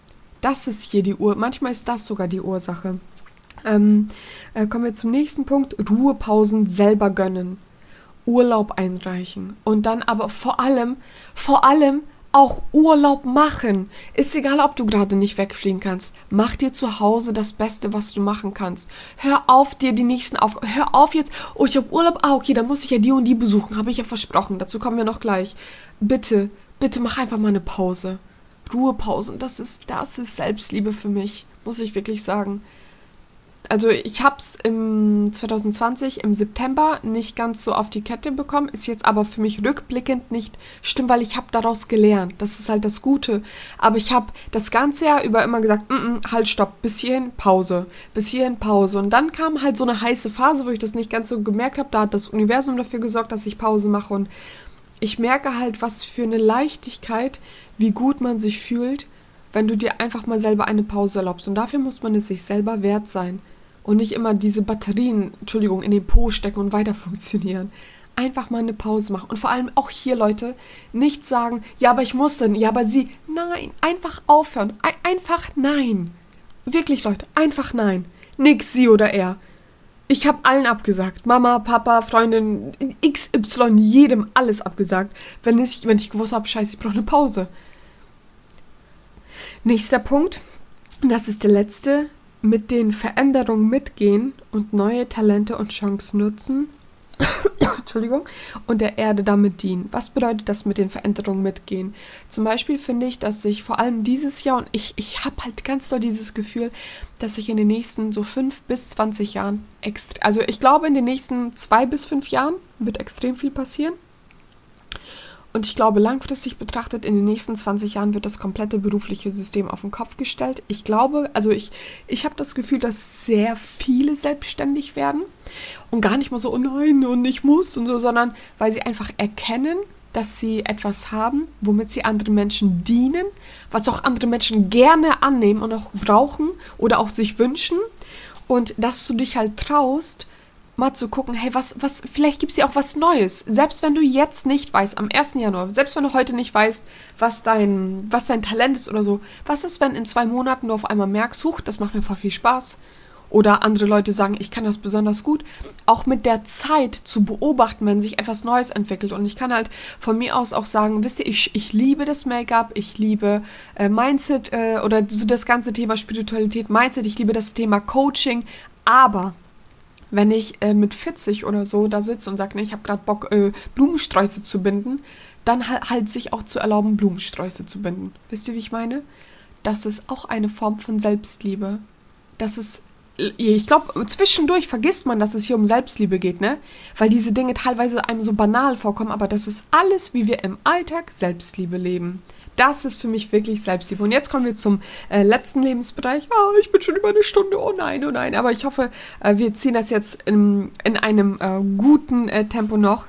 Das ist hier die Ur, manchmal ist das sogar die Ursache. Ähm, äh, kommen wir zum nächsten Punkt, Ruhepausen selber gönnen, Urlaub einreichen und dann aber vor allem, vor allem auch Urlaub machen. Ist egal, ob du gerade nicht wegfliegen kannst. Mach dir zu Hause das Beste, was du machen kannst. Hör auf, dir die nächsten auf. Hör auf jetzt, oh, ich habe Urlaub. Ah, okay, dann muss ich ja die und die besuchen. Habe ich ja versprochen. Dazu kommen wir noch gleich. Bitte, bitte mach einfach mal eine Pause. Ruhepausen, das ist, das ist Selbstliebe für mich, muss ich wirklich sagen. Also ich habe es im zwanzig zwanzig im September nicht ganz so auf die Kette bekommen, ist jetzt aber für mich rückblickend nicht stimmt, weil ich habe daraus gelernt. Das ist halt das Gute. Aber ich habe das ganze Jahr über immer gesagt, mm, mm, halt, stopp, bis hierhin Pause, bis hierhin Pause. Und dann kam halt so eine heiße Phase, wo ich das nicht ganz so gemerkt habe. Da hat das Universum dafür gesorgt, dass ich Pause mache. Und ich merke halt, was für eine Leichtigkeit, wie gut man sich fühlt, wenn du dir einfach mal selber eine Pause erlaubst. Und dafür muss man es sich selber wert sein. Und nicht immer diese Batterien, Entschuldigung, in den Po stecken und weiter funktionieren. Einfach mal eine Pause machen. Und vor allem auch hier, Leute, nicht sagen, ja, aber ich muss denn, ja, aber sie. Nein, einfach aufhören. Ein- einfach nein. Wirklich, Leute, einfach nein. Nix sie oder er. Ich habe allen abgesagt. Mama, Papa, Freundin, X Y, jedem alles abgesagt. Wenn ich, wenn ich gewusst habe, scheiße, ich brauche eine Pause. Nächster Punkt, und das ist der letzte, mit den Veränderungen mitgehen und neue Talente und Chancen nutzen Entschuldigung, und der Erde damit dienen. Was bedeutet das mit den Veränderungen mitgehen? Zum Beispiel finde ich, dass ich vor allem dieses Jahr, und ich, ich habe halt ganz doll dieses Gefühl, dass ich in den nächsten so fünf bis zwanzig Jahren, extre- also ich glaube in den nächsten zwei bis fünf Jahren wird extrem viel passieren. Und ich glaube, langfristig betrachtet, in den nächsten zwanzig Jahren wird das komplette berufliche System auf den Kopf gestellt. Ich glaube, also ich, ich habe das Gefühl, dass sehr viele selbstständig werden. Und gar nicht mal so, oh nein, und ich muss und so, sondern weil sie einfach erkennen, dass sie etwas haben, womit sie anderen Menschen dienen, was auch andere Menschen gerne annehmen und auch brauchen oder auch sich wünschen. Und dass du dich halt traust, mal zu gucken, hey, was, was, vielleicht gibt es ja auch was Neues. Selbst wenn du jetzt nicht weißt, am ersten Januar, selbst wenn du heute nicht weißt, was dein, was dein Talent ist oder so, was ist, wenn in zwei Monaten du auf einmal merkst, huch, das macht mir voll viel Spaß. Oder andere Leute sagen, ich kann das besonders gut. Auch mit der Zeit zu beobachten, wenn sich etwas Neues entwickelt. Und ich kann halt von mir aus auch sagen, wisst ihr, ich, ich liebe das Make-up, ich liebe äh, Mindset äh, oder so das ganze Thema Spiritualität, Mindset, ich liebe das Thema Coaching. Aber wenn ich äh, mit vierzig oder so da sitze und sage, nee, ich habe gerade Bock, äh, Blumensträuße zu binden, dann halt, halt sich auch zu erlauben, Blumensträuße zu binden. Wisst ihr, wie ich meine? Das ist auch eine Form von Selbstliebe. Das ist Ich glaube, zwischendurch vergisst man, dass es hier um Selbstliebe geht, ne? Weil diese Dinge teilweise einem so banal vorkommen, aber das ist alles, wie wir im Alltag Selbstliebe leben. Das ist für mich wirklich Selbstliebe. Und jetzt kommen wir zum äh, letzten Lebensbereich. Oh, ich bin schon über eine Stunde. Oh nein, oh nein. Aber ich hoffe, äh, wir ziehen das jetzt in, in einem äh, guten äh, Tempo noch.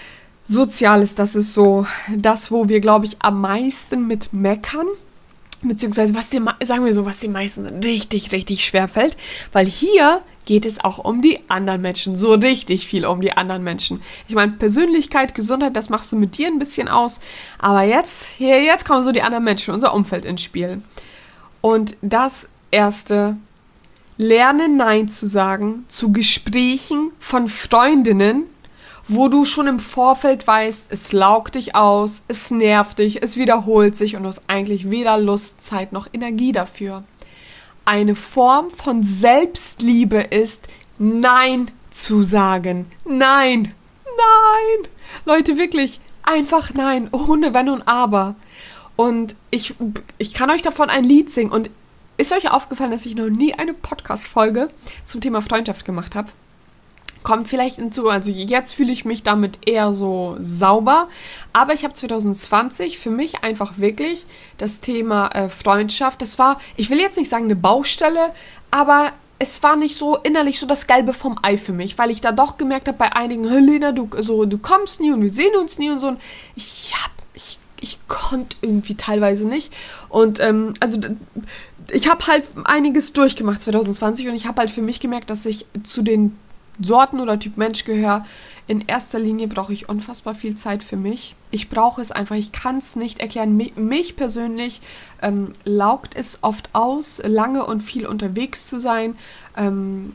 Soziales, das ist so das, wo wir, glaube ich, am meisten mit meckern. Beziehungsweise, was die, sagen wir so, was die meisten richtig, richtig schwer fällt. Weil hier geht es auch um die anderen Menschen. So richtig viel um die anderen Menschen. Ich meine, Persönlichkeit, Gesundheit, das machst du mit dir ein bisschen aus. Aber jetzt, hier, jetzt kommen so die anderen Menschen, unser Umfeld ins Spiel. Und das Erste, lerne Nein zu sagen zu Gesprächen von Freundinnen, wo du schon im Vorfeld weißt, es laugt dich aus, es nervt dich, es wiederholt sich und du hast eigentlich weder Lust, Zeit noch Energie dafür. Eine Form von Selbstliebe ist, Nein zu sagen. Nein, nein. Leute, wirklich, einfach nein, ohne Wenn und Aber. Und ich, ich kann euch davon ein Lied singen. Und ist euch aufgefallen, dass ich noch nie eine Podcast-Folge zum Thema Freundschaft gemacht habe? Kommt vielleicht hinzu, also jetzt fühle ich mich damit eher so sauber, aber ich habe zwanzig zwanzig für mich einfach wirklich das Thema äh, Freundschaft, das war, ich will jetzt nicht sagen eine Baustelle, aber es war nicht so innerlich so das Gelbe vom Ei für mich, weil ich da doch gemerkt habe bei einigen, Helena, du, so, du kommst nie und wir sehen uns nie und so, und ich hab, ich, ich konnte irgendwie teilweise nicht und ähm, also ich habe halt einiges durchgemacht zwanzig zwanzig und ich habe halt für mich gemerkt, dass ich zu den Sorten oder Typ Mensch gehöre. In erster Linie brauche ich unfassbar viel Zeit für mich. Ich brauche es einfach, ich kann es nicht erklären. Mich, mich persönlich ähm, laugt es oft aus, lange und viel unterwegs zu sein. Ähm,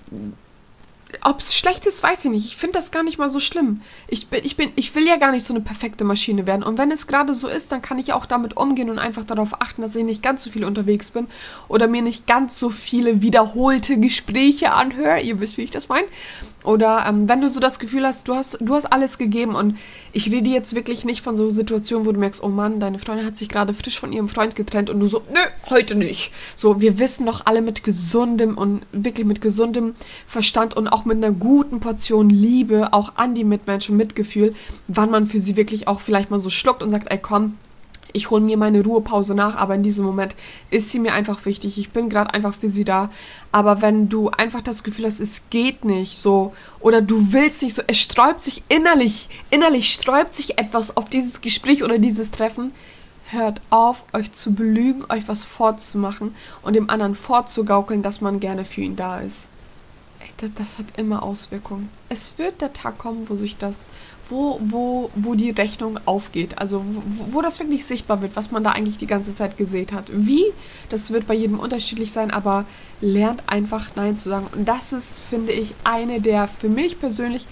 Ob es schlecht ist, weiß ich nicht. Ich finde das gar nicht mal so schlimm. Ich bin, ich bin, ich will ja gar nicht so eine perfekte Maschine werden. Und wenn es gerade so ist, dann kann ich auch damit umgehen und einfach darauf achten, dass ich nicht ganz so viel unterwegs bin oder mir nicht ganz so viele wiederholte Gespräche anhöre. Ihr wisst, wie ich das meine. Oder ähm, wenn du so das Gefühl hast, du hast, du hast alles gegeben. Und ich rede jetzt wirklich nicht von so Situationen, wo du merkst, oh Mann, deine Freundin hat sich gerade frisch von ihrem Freund getrennt und du so, nö, heute nicht. So, wir wissen doch alle mit gesundem und wirklich mit gesundem Verstand und auch mit einer guten Portion Liebe, auch an die Mitmenschen, Mitgefühl, wann man für sie wirklich auch vielleicht mal so schluckt und sagt, ey komm, ich hole mir meine Ruhepause nach, aber in diesem Moment ist sie mir einfach wichtig. Ich bin gerade einfach für sie da. Aber wenn du einfach das Gefühl hast, es geht nicht so oder du willst nicht so, es sträubt sich innerlich, innerlich sträubt sich etwas auf dieses Gespräch oder dieses Treffen, hört auf, euch zu belügen, euch was vorzumachen und dem anderen vorzugaukeln, dass man gerne für ihn da ist. Ey, das, das hat immer Auswirkungen. Es wird der Tag kommen, wo sich das Wo, wo, wo die Rechnung aufgeht, also wo, wo das wirklich sichtbar wird, was man da eigentlich die ganze Zeit gesät hat. Wie, das wird bei jedem unterschiedlich sein, aber lernt einfach Nein zu sagen. Und das ist, finde ich, eine der für mich persönlich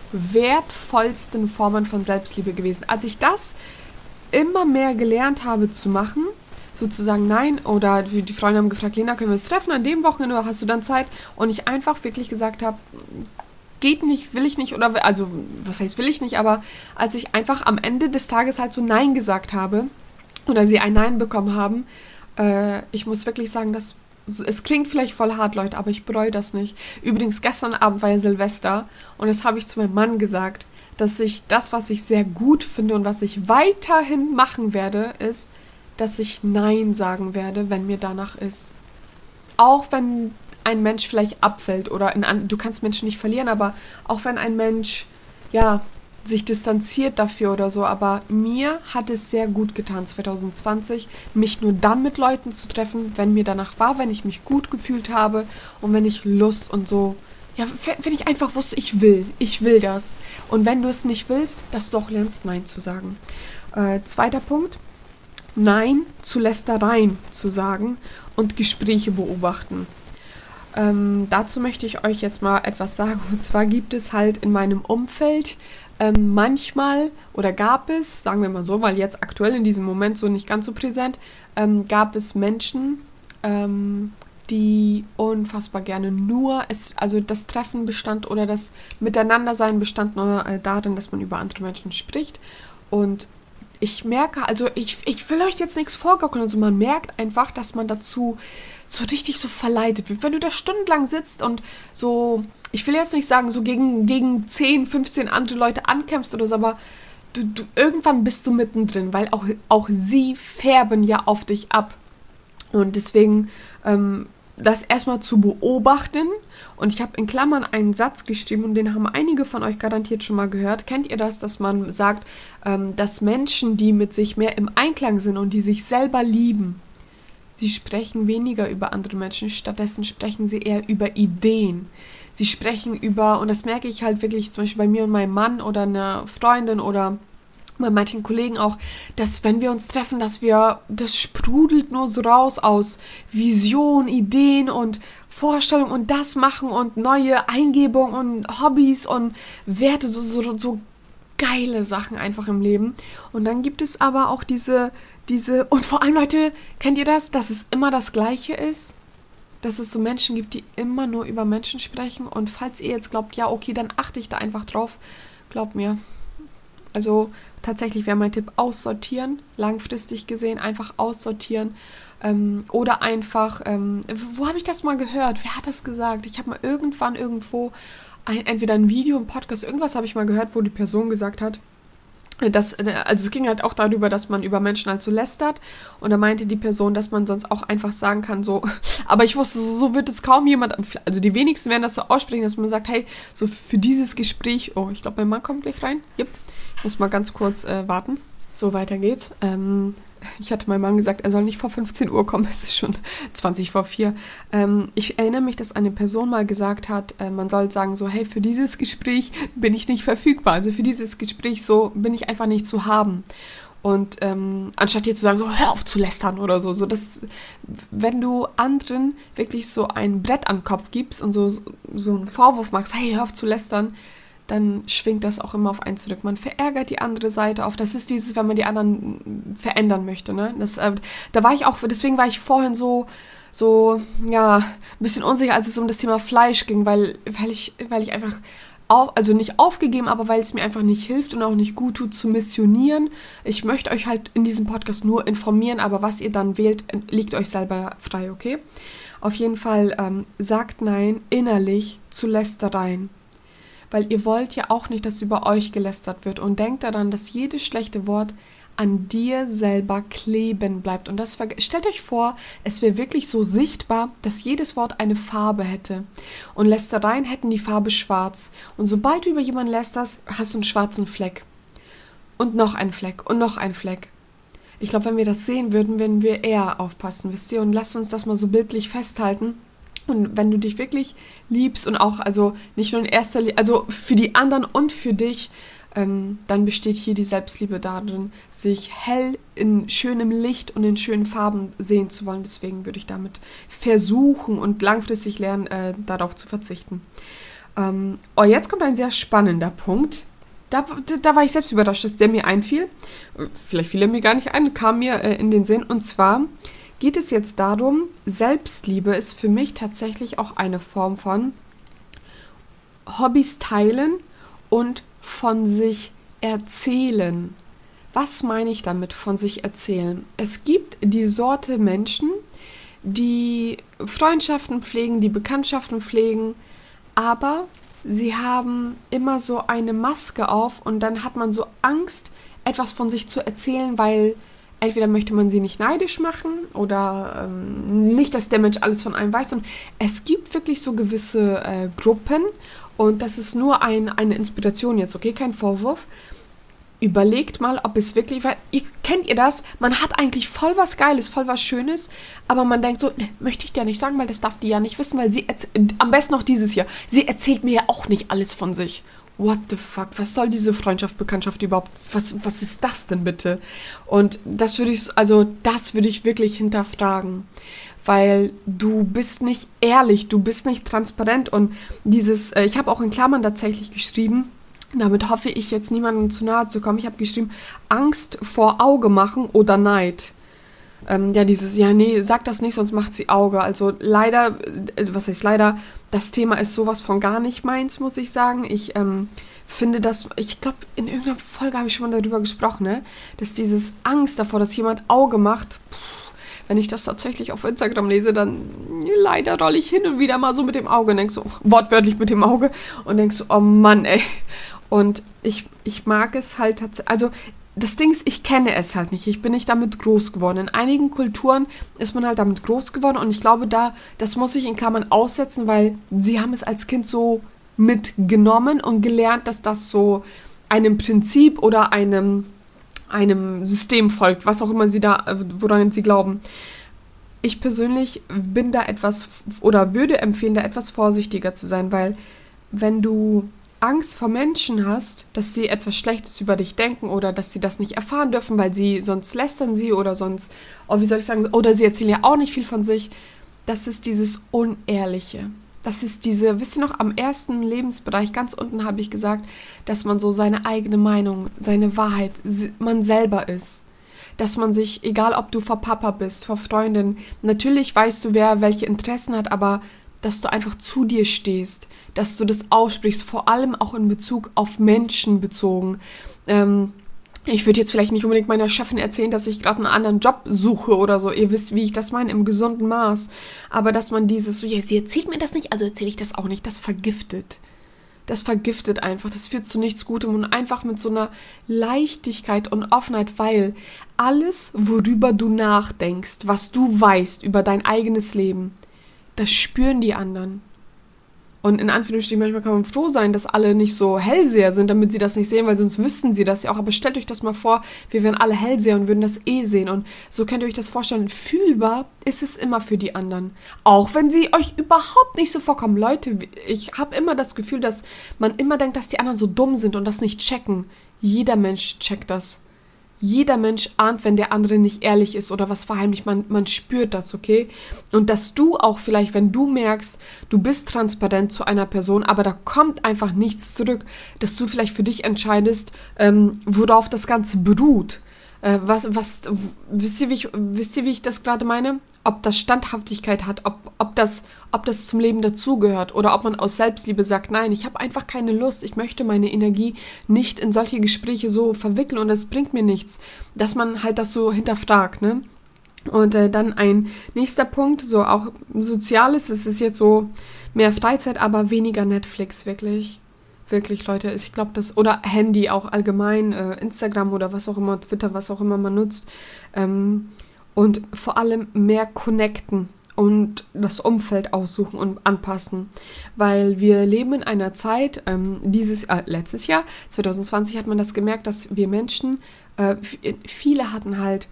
wertvollsten Formen von Selbstliebe gewesen. Als ich das immer mehr gelernt habe zu machen, sozusagen nein, oder die Freunde haben gefragt, Lena, können wir uns treffen an dem Wochenende oder hast du dann Zeit? Und ich einfach wirklich gesagt habe, geht nicht, will ich nicht, oder, also, was heißt will ich nicht, aber als ich einfach am Ende des Tages halt so Nein gesagt habe, oder sie ein Nein bekommen haben, äh, ich muss wirklich sagen, dass, es klingt vielleicht voll hart, Leute, aber ich bereue das nicht. Übrigens, gestern Abend war ja Silvester, und das habe ich zu meinem Mann gesagt, dass ich das, was ich sehr gut finde und was ich weiterhin machen werde, ist, dass ich Nein sagen werde, wenn mir danach ist. Auch wenn ein Mensch vielleicht abfällt oder in, du kannst Menschen nicht verlieren, aber auch wenn ein Mensch, ja, sich distanziert dafür oder so, aber mir hat es sehr gut getan, zwanzig zwanzig, mich nur dann mit Leuten zu treffen, wenn mir danach war, wenn ich mich gut gefühlt habe und wenn ich Lust und so Ja, wenn ich einfach wusste, ich will, ich will das. Und wenn du es nicht willst, dass du auch lernst, Nein zu sagen. Äh, zweiter Punkt, Nein zu Lästereien zu sagen und Gespräche beobachten. Ähm, dazu möchte ich euch jetzt mal etwas sagen. Und zwar gibt es halt in meinem Umfeld ähm, manchmal, oder gab es, sagen wir mal so, weil jetzt aktuell in diesem Moment so nicht ganz so präsent, ähm, gab es Menschen, ähm, die unfassbar gerne nur, es, also das Treffen bestand oder das Miteinandersein bestand nur äh, darin, dass man über andere Menschen spricht. Und ich merke, also ich, ich will euch jetzt nichts vorgaukeln, also man merkt einfach, dass man dazu so richtig so verleitet wird. Wenn du da stundenlang sitzt und so, ich will jetzt nicht sagen, so gegen, gegen zehn, fünfzehn andere Leute ankämpfst oder so, aber du, du, irgendwann bist du mittendrin, weil auch, auch sie färben ja auf dich ab. Und deswegen ähm, das erstmal zu beobachten. Und ich habe in Klammern einen Satz geschrieben und den haben einige von euch garantiert schon mal gehört. Kennt ihr das, dass man sagt, ähm, dass Menschen, die mit sich mehr im Einklang sind und die sich selber lieben, sie sprechen weniger über andere Menschen, stattdessen sprechen sie eher über Ideen. Sie sprechen über, und das merke ich halt wirklich zum Beispiel bei mir und meinem Mann oder einer Freundin oder bei manchen Kollegen auch, dass wenn wir uns treffen, dass wir, das sprudelt nur so raus aus Vision, Ideen und Vorstellungen und das machen und neue Eingebungen und Hobbys und Werte, so, so, so geile Sachen einfach im Leben. Und dann gibt es aber auch diese, diese, und vor allem Leute, kennt ihr das, dass es immer das Gleiche ist? Dass es so Menschen gibt, die immer nur über Menschen sprechen und falls ihr jetzt glaubt, ja okay, dann achte ich da einfach drauf, glaubt mir. Also tatsächlich wäre mein Tipp, aussortieren, langfristig gesehen, einfach aussortieren ähm, oder einfach, ähm, wo habe ich das mal gehört? Wer hat das gesagt? Ich habe mal irgendwann irgendwo, ein, entweder ein Video, ein Podcast, irgendwas habe ich mal gehört, wo die Person gesagt hat, dass, also es ging halt auch darüber, dass man über Menschen halt so lästert und da meinte die Person, dass man sonst auch einfach sagen kann, so, aber ich wusste, so, so wird es kaum jemand, also die wenigsten werden das so aussprechen, dass man sagt, hey, so für dieses Gespräch, oh, ich glaube, mein Mann kommt gleich rein, yep. Ich muss mal ganz kurz äh, warten. So, weiter geht's. Ähm, ich hatte meinem Mann gesagt, er soll nicht vor fünfzehn Uhr kommen, es ist schon zwanzig vor vier. Ähm, ich erinnere mich, dass eine Person mal gesagt hat, äh, man soll sagen so, hey, für dieses Gespräch bin ich nicht verfügbar. Also für dieses Gespräch so bin ich einfach nicht zu haben. Und ähm, anstatt dir zu sagen, so hör auf zu lästern oder so, so dass, wenn du anderen wirklich so ein Brett an den Kopf gibst und so, so einen Vorwurf machst, hey, hör auf zu lästern, dann schwingt das auch immer auf einen zurück. Man verärgert die andere Seite auf. Das ist dieses, wenn man die anderen verändern möchte. Ne? Das, äh, da war ich auch, deswegen war ich vorhin so, so, ja, ein bisschen unsicher, als es um das Thema Fleisch ging, weil, weil ich, weil ich einfach, auf, also nicht aufgegeben, aber weil es mir einfach nicht hilft und auch nicht gut tut zu missionieren. Ich möchte euch halt in diesem Podcast nur informieren, aber was ihr dann wählt, liegt euch selber frei, okay? Auf jeden Fall ähm, sagt Nein innerlich zu Lästereien. Weil ihr wollt ja auch nicht, dass über euch gelästert wird. Und denkt daran, dass jedes schlechte Wort an dir selber kleben bleibt. Und das ver- stellt euch vor, es wäre wirklich so sichtbar, dass jedes Wort eine Farbe hätte. Und Lästereien hätten die Farbe schwarz. Und sobald du über jemanden lästerst, hast du einen schwarzen Fleck. Und noch einen Fleck und noch einen Fleck. Ich glaube, wenn wir das sehen würden, würden wir eher aufpassen, wisst ihr? Und lasst uns das mal so bildlich festhalten. Und wenn du dich wirklich liebst und auch, also nicht nur in erster Linie, also für die anderen und für dich, ähm, dann besteht hier die Selbstliebe darin, sich hell in schönem Licht und in schönen Farben sehen zu wollen. Deswegen würde ich damit versuchen und langfristig lernen, äh, darauf zu verzichten. Ähm, oh, jetzt kommt ein sehr spannender Punkt. Da, da war ich selbst überrascht, dass der mir einfiel. Vielleicht fiel er mir gar nicht ein, kam mir äh, in den Sinn. Und zwar geht es jetzt darum, Selbstliebe ist für mich tatsächlich auch eine Form von Hobbys teilen und von sich erzählen. Was meine ich damit, von sich erzählen? Es gibt die Sorte Menschen, die Freundschaften pflegen, die Bekanntschaften pflegen, aber sie haben immer so eine Maske auf und dann hat man so Angst, etwas von sich zu erzählen, weil entweder möchte man sie nicht neidisch machen oder ähm, nicht, dass der Mensch alles von einem weiß. Und es gibt wirklich so gewisse äh, Gruppen und das ist nur ein, eine Inspiration jetzt, okay, kein Vorwurf. überlegt mal, ob es wirklich, weil, ihr, kennt ihr das? Man hat eigentlich voll was Geiles, voll was Schönes, aber man denkt so, ne, möchte ich dir nicht sagen, weil das darf die ja nicht wissen, weil sie, erz- am besten noch dieses hier, sie erzählt mir ja auch nicht alles von sich. What the fuck, was soll diese Freundschaft, Bekanntschaft überhaupt, was, was ist das denn bitte? Und das würde ich, also das würde ich wirklich hinterfragen, weil du bist nicht ehrlich, du bist nicht transparent und dieses, äh, ich habe auch in Klammern tatsächlich geschrieben, damit hoffe ich jetzt niemandem zu nahe zu kommen. Ich habe geschrieben, Angst vor Auge machen oder Neid. Ähm, ja, dieses, ja, nee, sag das nicht, sonst macht sie Auge. Also leider, äh, was heißt leider, das Thema ist sowas von gar nicht meins, muss ich sagen. Ich ähm, finde das, ich glaube, in irgendeiner Folge habe ich schon mal darüber gesprochen, ne? Dass dieses Angst davor, dass jemand Auge macht, pff, wenn ich das tatsächlich auf Instagram lese, dann leider rolle ich hin und wieder mal so mit dem Auge und denk so, wortwörtlich mit dem Auge und denk so, oh Mann, ey. Und ich, ich mag es halt tatsächlich, also das Ding ist, ich kenne es halt nicht. Ich bin nicht damit groß geworden. In einigen Kulturen ist man halt damit groß geworden und ich glaube, da, das muss ich in Klammern aussetzen, weil sie haben es als Kind so mitgenommen und gelernt, dass das so einem Prinzip oder einem, einem System folgt, was auch immer sie da, woran sie glauben. Ich persönlich bin da etwas oder würde empfehlen, da etwas vorsichtiger zu sein, weil wenn du Angst vor Menschen hast, dass sie etwas Schlechtes über dich denken oder dass sie das nicht erfahren dürfen, weil sie sonst lästern sie oder sonst, oh, wie soll ich sagen, oder sie erzählen ja auch nicht viel von sich. Das ist dieses Unehrliche. Das ist diese, wisst ihr noch, am ersten Lebensbereich, ganz unten habe ich gesagt, dass man so seine eigene Meinung, seine Wahrheit, man selber ist. Dass man sich, egal ob du vor Papa bist, vor Freundin, natürlich weißt du, wer welche Interessen hat, aber dass du einfach zu dir stehst, dass du das aussprichst, vor allem auch in Bezug auf Menschen bezogen. Ähm, ich würde jetzt vielleicht nicht unbedingt meiner Chefin erzählen, dass ich gerade einen anderen Job suche oder so. Ihr wisst, wie ich das meine, im gesunden Maß. Aber dass man dieses so, ja, sie erzählt mir das nicht, also erzähle ich das auch nicht. Das vergiftet. Das vergiftet einfach. Das führt zu nichts Gutem und einfach mit so einer Leichtigkeit und Offenheit, weil alles, worüber du nachdenkst, was du weißt über dein eigenes Leben, das spüren die anderen. Und in Anführungsstrichen, manchmal kann man froh sein, dass alle nicht so Hellseher sind, damit sie das nicht sehen, weil sonst wüssten sie das ja auch. Aber stellt euch das mal vor, wir wären alle Hellseher und würden das eh sehen. Und so könnt ihr euch das vorstellen. Fühlbar ist es immer für die anderen. Auch wenn sie euch überhaupt nicht so vorkommen. Leute, ich habe immer das Gefühl, dass man immer denkt, dass die anderen so dumm sind und das nicht checken. Jeder Mensch checkt das. Jeder Mensch ahnt, wenn der andere nicht ehrlich ist oder was verheimlicht. Man, man spürt das, okay? Und dass du auch vielleicht, wenn du merkst, du bist transparent zu einer Person, aber da kommt einfach nichts zurück, dass du vielleicht für dich entscheidest, ähm, worauf das Ganze beruht. Äh, was, was, wisst ihr, wie ich, wisst ihr, wie ich das gerade meine? Ob das Standhaftigkeit hat, ob, ob, das, ob das zum Leben dazugehört oder ob man aus Selbstliebe sagt, nein, ich habe einfach keine Lust, ich möchte meine Energie nicht in solche Gespräche so verwickeln und es bringt mir nichts, dass man halt das so hinterfragt, ne? Und äh, dann ein nächster Punkt, so auch Soziales, es ist jetzt so mehr Freizeit, aber weniger Netflix, wirklich. Wirklich, Leute, ich glaube, das, oder Handy auch allgemein, äh, Instagram oder was auch immer, Twitter, was auch immer man nutzt, ähm, und vor allem mehr connecten und das Umfeld aussuchen und anpassen, weil wir leben in einer Zeit, ähm, dieses, äh, letztes Jahr, zwanzig zwanzig hat man das gemerkt, dass wir Menschen, äh, viele hatten halt,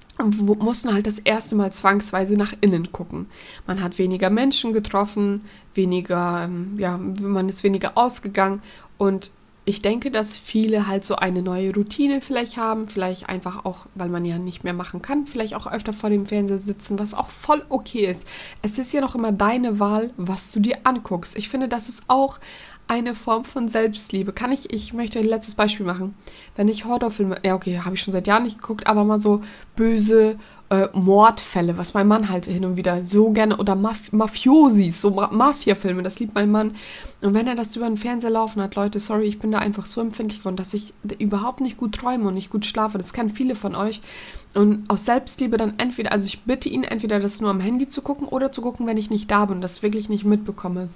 mussten halt das erste Mal zwangsweise nach innen gucken. Man hat weniger Menschen getroffen, weniger, ähm, ja, man ist weniger ausgegangen und ich denke, dass viele halt so eine neue Routine vielleicht haben, vielleicht einfach auch, weil man ja nicht mehr machen kann, vielleicht auch öfter vor dem Fernseher sitzen, was auch voll okay ist. Es ist ja noch immer deine Wahl, was du dir anguckst. Ich finde, das ist auch eine Form von Selbstliebe. Kann ich, ich möchte ein letztes Beispiel machen. Wenn ich Horrorfilme, ja okay, habe ich schon seit Jahren nicht geguckt, aber mal so böse äh, Mordfälle, was mein Mann halt hin und wieder so gerne, oder Maf- Mafiosis, so Ma- Mafia-Filme, das liebt mein Mann. Und wenn er das über den Fernseher laufen hat, Leute, sorry, ich bin da einfach so empfindlich geworden, dass ich überhaupt nicht gut träume und nicht gut schlafe. Das kennen viele von euch. Und aus Selbstliebe dann entweder, also ich bitte ihn, entweder das nur am Handy zu gucken oder zu gucken, wenn ich nicht da bin und das wirklich nicht mitbekomme.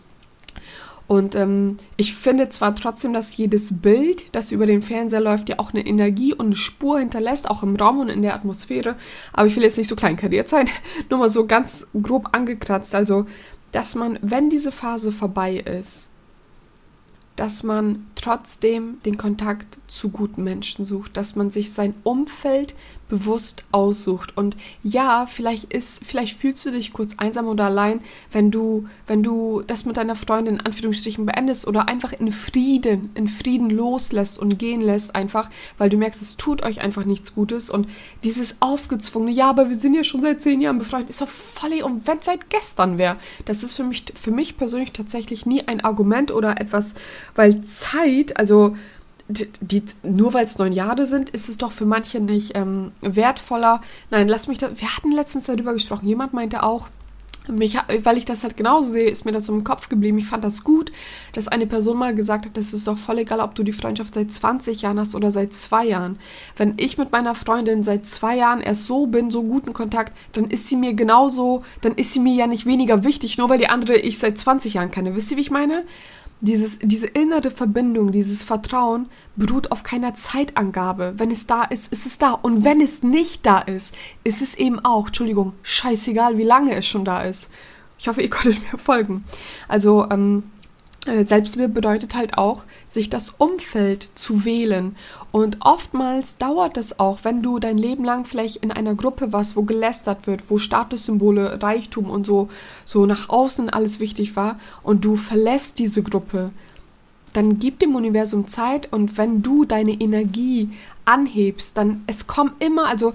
Und ähm, ich finde zwar trotzdem, dass jedes Bild, das über den Fernseher läuft, ja auch eine Energie und eine Spur hinterlässt, auch im Raum und in der Atmosphäre, aber ich will jetzt nicht so kleinkariert sein, nur mal so ganz grob angekratzt, also, dass man, wenn diese Phase vorbei ist, dass man trotzdem den Kontakt zu guten Menschen sucht, dass man sich sein Umfeld bewusst aussucht. Und ja, vielleicht ist, vielleicht fühlst du dich kurz einsam oder allein, wenn du, wenn du das mit deiner Freundin in Anführungsstrichen beendest oder einfach in Frieden, in Frieden loslässt und gehen lässt einfach, weil du merkst, es tut euch einfach nichts Gutes. Und dieses aufgezwungene, ja, aber wir sind ja schon seit zehn Jahren befreundet, ist doch voll, und wenn es seit gestern wäre. Das ist für mich, für mich persönlich tatsächlich nie ein Argument oder etwas, weil Zeit, also Die, die, nur weil es neun Jahre sind, ist es doch für manche nicht ähm, wertvoller. Nein, lass mich da. Wir hatten letztens darüber gesprochen. Jemand meinte auch, mich, weil ich das halt genauso sehe, ist mir das so im Kopf geblieben. Ich fand das gut, dass eine Person mal gesagt hat, das ist doch voll egal, ob du die Freundschaft seit zwanzig Jahren hast oder seit zwei Jahren. Wenn ich mit meiner Freundin seit zwei Jahren erst so bin, so guten Kontakt, dann ist sie mir genauso, dann ist sie mir ja nicht weniger wichtig, nur weil die andere ich seit zwanzig Jahren kenne. Wisst ihr, wie ich meine? Dieses, diese innere Verbindung, dieses Vertrauen beruht auf keiner Zeitangabe. Wenn es da ist, ist es da. Und wenn es nicht da ist, ist es eben auch, Entschuldigung, scheißegal, wie lange es schon da ist. Ich hoffe, ihr konntet mir folgen. Also, ähm, Selbstliebe bedeutet halt auch, sich das Umfeld zu wählen. Und oftmals dauert es auch, wenn du dein Leben lang vielleicht in einer Gruppe warst, wo gelästert wird, wo Statussymbole, Reichtum und so, so nach außen alles wichtig war und du verlässt diese Gruppe, dann gib dem Universum Zeit und wenn du deine Energie anhebst, dann es kommen immer, also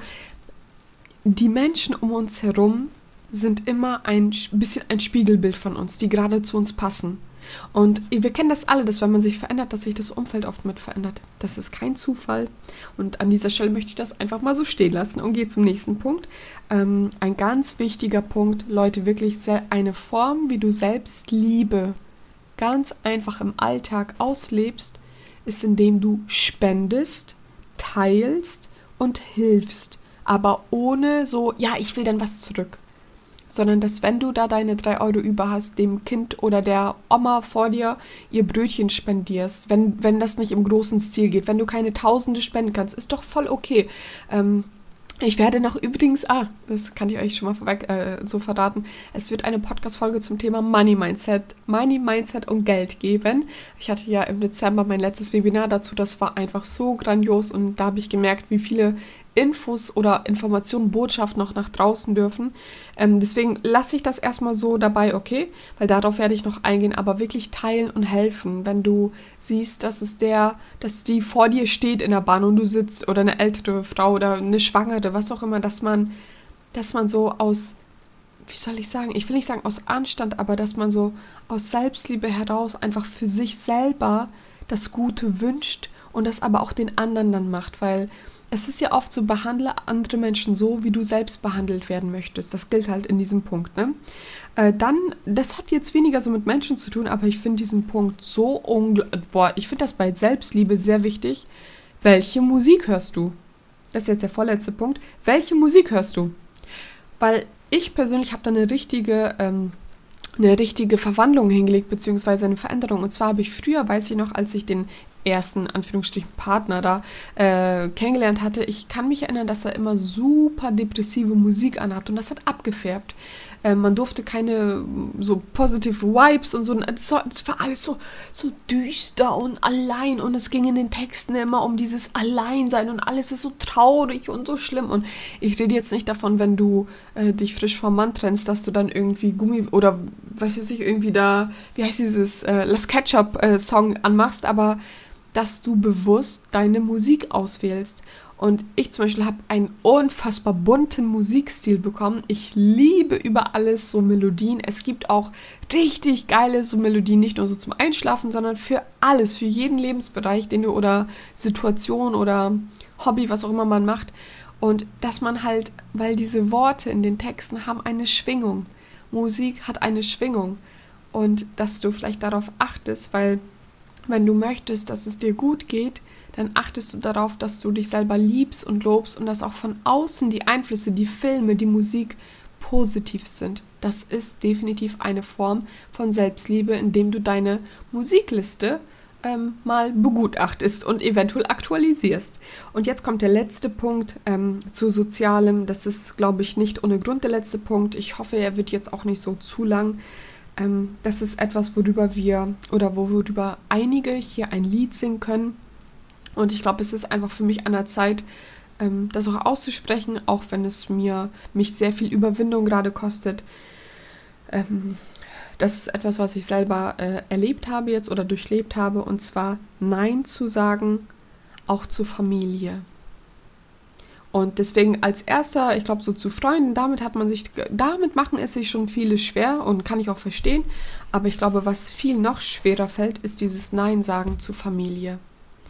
die Menschen um uns herum sind immer ein bisschen ein Spiegelbild von uns, die gerade zu uns passen. Und wir kennen das alle, dass wenn man sich verändert, dass sich das Umfeld oft mit verändert. Das ist kein Zufall. Und an dieser Stelle möchte ich das einfach mal so stehen lassen und gehe zum nächsten Punkt. Ähm, ein ganz wichtiger Punkt, Leute, wirklich sehr, eine Form, wie du Selbstliebe ganz einfach im Alltag auslebst, ist, indem du spendest, teilst und hilfst. Aber ohne so, ja, ich will dann was zurück. Sondern dass, wenn du da deine drei Euro über hast, dem Kind oder der Oma vor dir ihr Brötchen spendierst, wenn, wenn das nicht im großen Stil geht, wenn du keine Tausende spenden kannst, ist doch voll okay. Ähm, ich werde noch übrigens, ah, das kann ich euch schon mal vorweg äh, so verraten, es wird eine Podcast-Folge zum Thema Money Mindset, Money Mindset und Geld geben. Ich hatte ja im Dezember mein letztes Webinar dazu, das war einfach so grandios und da habe ich gemerkt, wie viele Infos oder Informationen, Botschaften noch nach draußen dürfen. Ähm, deswegen lasse ich das erstmal so dabei, okay, weil darauf werde ich noch eingehen, aber wirklich teilen und helfen, wenn du siehst, dass es der, dass die vor dir steht in der Bahn und du sitzt oder eine ältere Frau oder eine Schwangere, was auch immer, dass man, dass man so aus, wie soll ich sagen, ich will nicht sagen aus Anstand, aber dass man so aus Selbstliebe heraus einfach für sich selber das Gute wünscht und das aber auch den anderen dann macht, weil es ist ja oft so, behandle andere Menschen so, wie du selbst behandelt werden möchtest. Das gilt halt in diesem Punkt, ne? Äh, dann, das hat jetzt weniger so mit Menschen zu tun, aber ich finde diesen Punkt so unglaublich, boah, ich finde das bei Selbstliebe sehr wichtig. Welche Musik hörst du? Das ist jetzt der vorletzte Punkt. Welche Musik hörst du? Weil ich persönlich habe da eine richtige, ähm, eine richtige Verwandlung hingelegt, beziehungsweise eine Veränderung. Und zwar habe ich früher, weiß ich noch, als ich den ersten, Anführungsstrichen, Partner da äh, kennengelernt hatte, ich kann mich erinnern, dass er immer super depressive Musik anhat und das hat abgefärbt. Äh, man durfte keine so positive Vibes und so, es war alles so, so düster und allein und es ging in den Texten immer um dieses Alleinsein und alles ist so traurig und so schlimm und ich rede jetzt nicht davon, wenn du äh, dich frisch vom Mann trennst, dass du dann irgendwie Gummi oder was weiß ich, irgendwie da, wie heißt dieses äh, Las Ketchup äh, Song anmachst, aber dass du bewusst deine Musik auswählst. Und ich zum Beispiel habe einen unfassbar bunten Musikstil bekommen. Ich liebe über alles so Melodien. Es gibt auch richtig geile so Melodien, nicht nur so zum Einschlafen, sondern für alles, für jeden Lebensbereich, den du oder Situation oder Hobby, was auch immer man macht. Und dass man halt, weil diese Worte in den Texten haben eine Schwingung. Musik hat eine Schwingung. Und dass du vielleicht darauf achtest, weil wenn du möchtest, dass es dir gut geht, dann achtest du darauf, dass du dich selber liebst und lobst und dass auch von außen die Einflüsse, die Filme, die Musik positiv sind. Das ist definitiv eine Form von Selbstliebe, indem du deine Musikliste ähm, mal begutachtest und eventuell aktualisierst. Und jetzt kommt der letzte Punkt ähm, zu Sozialem. Das ist, glaube ich, nicht ohne Grund der letzte Punkt. Ich hoffe, er wird jetzt auch nicht so zu lang. Ähm, das ist etwas, worüber wir oder worüber einige hier ein Lied singen können. Und ich glaube, es ist einfach für mich an der Zeit, ähm, das auch auszusprechen, auch wenn es mir mich sehr viel Überwindung gerade kostet. Ähm, das ist etwas, was ich selber äh, erlebt habe jetzt oder durchlebt habe, und zwar Nein zu sagen, auch zur Familie. Und deswegen als erster, ich glaube so zu Freunden, damit hat man sich, damit machen es sich schon viele schwer und kann ich auch verstehen. Aber ich glaube, was viel noch schwerer fällt, ist dieses Nein sagen zur Familie.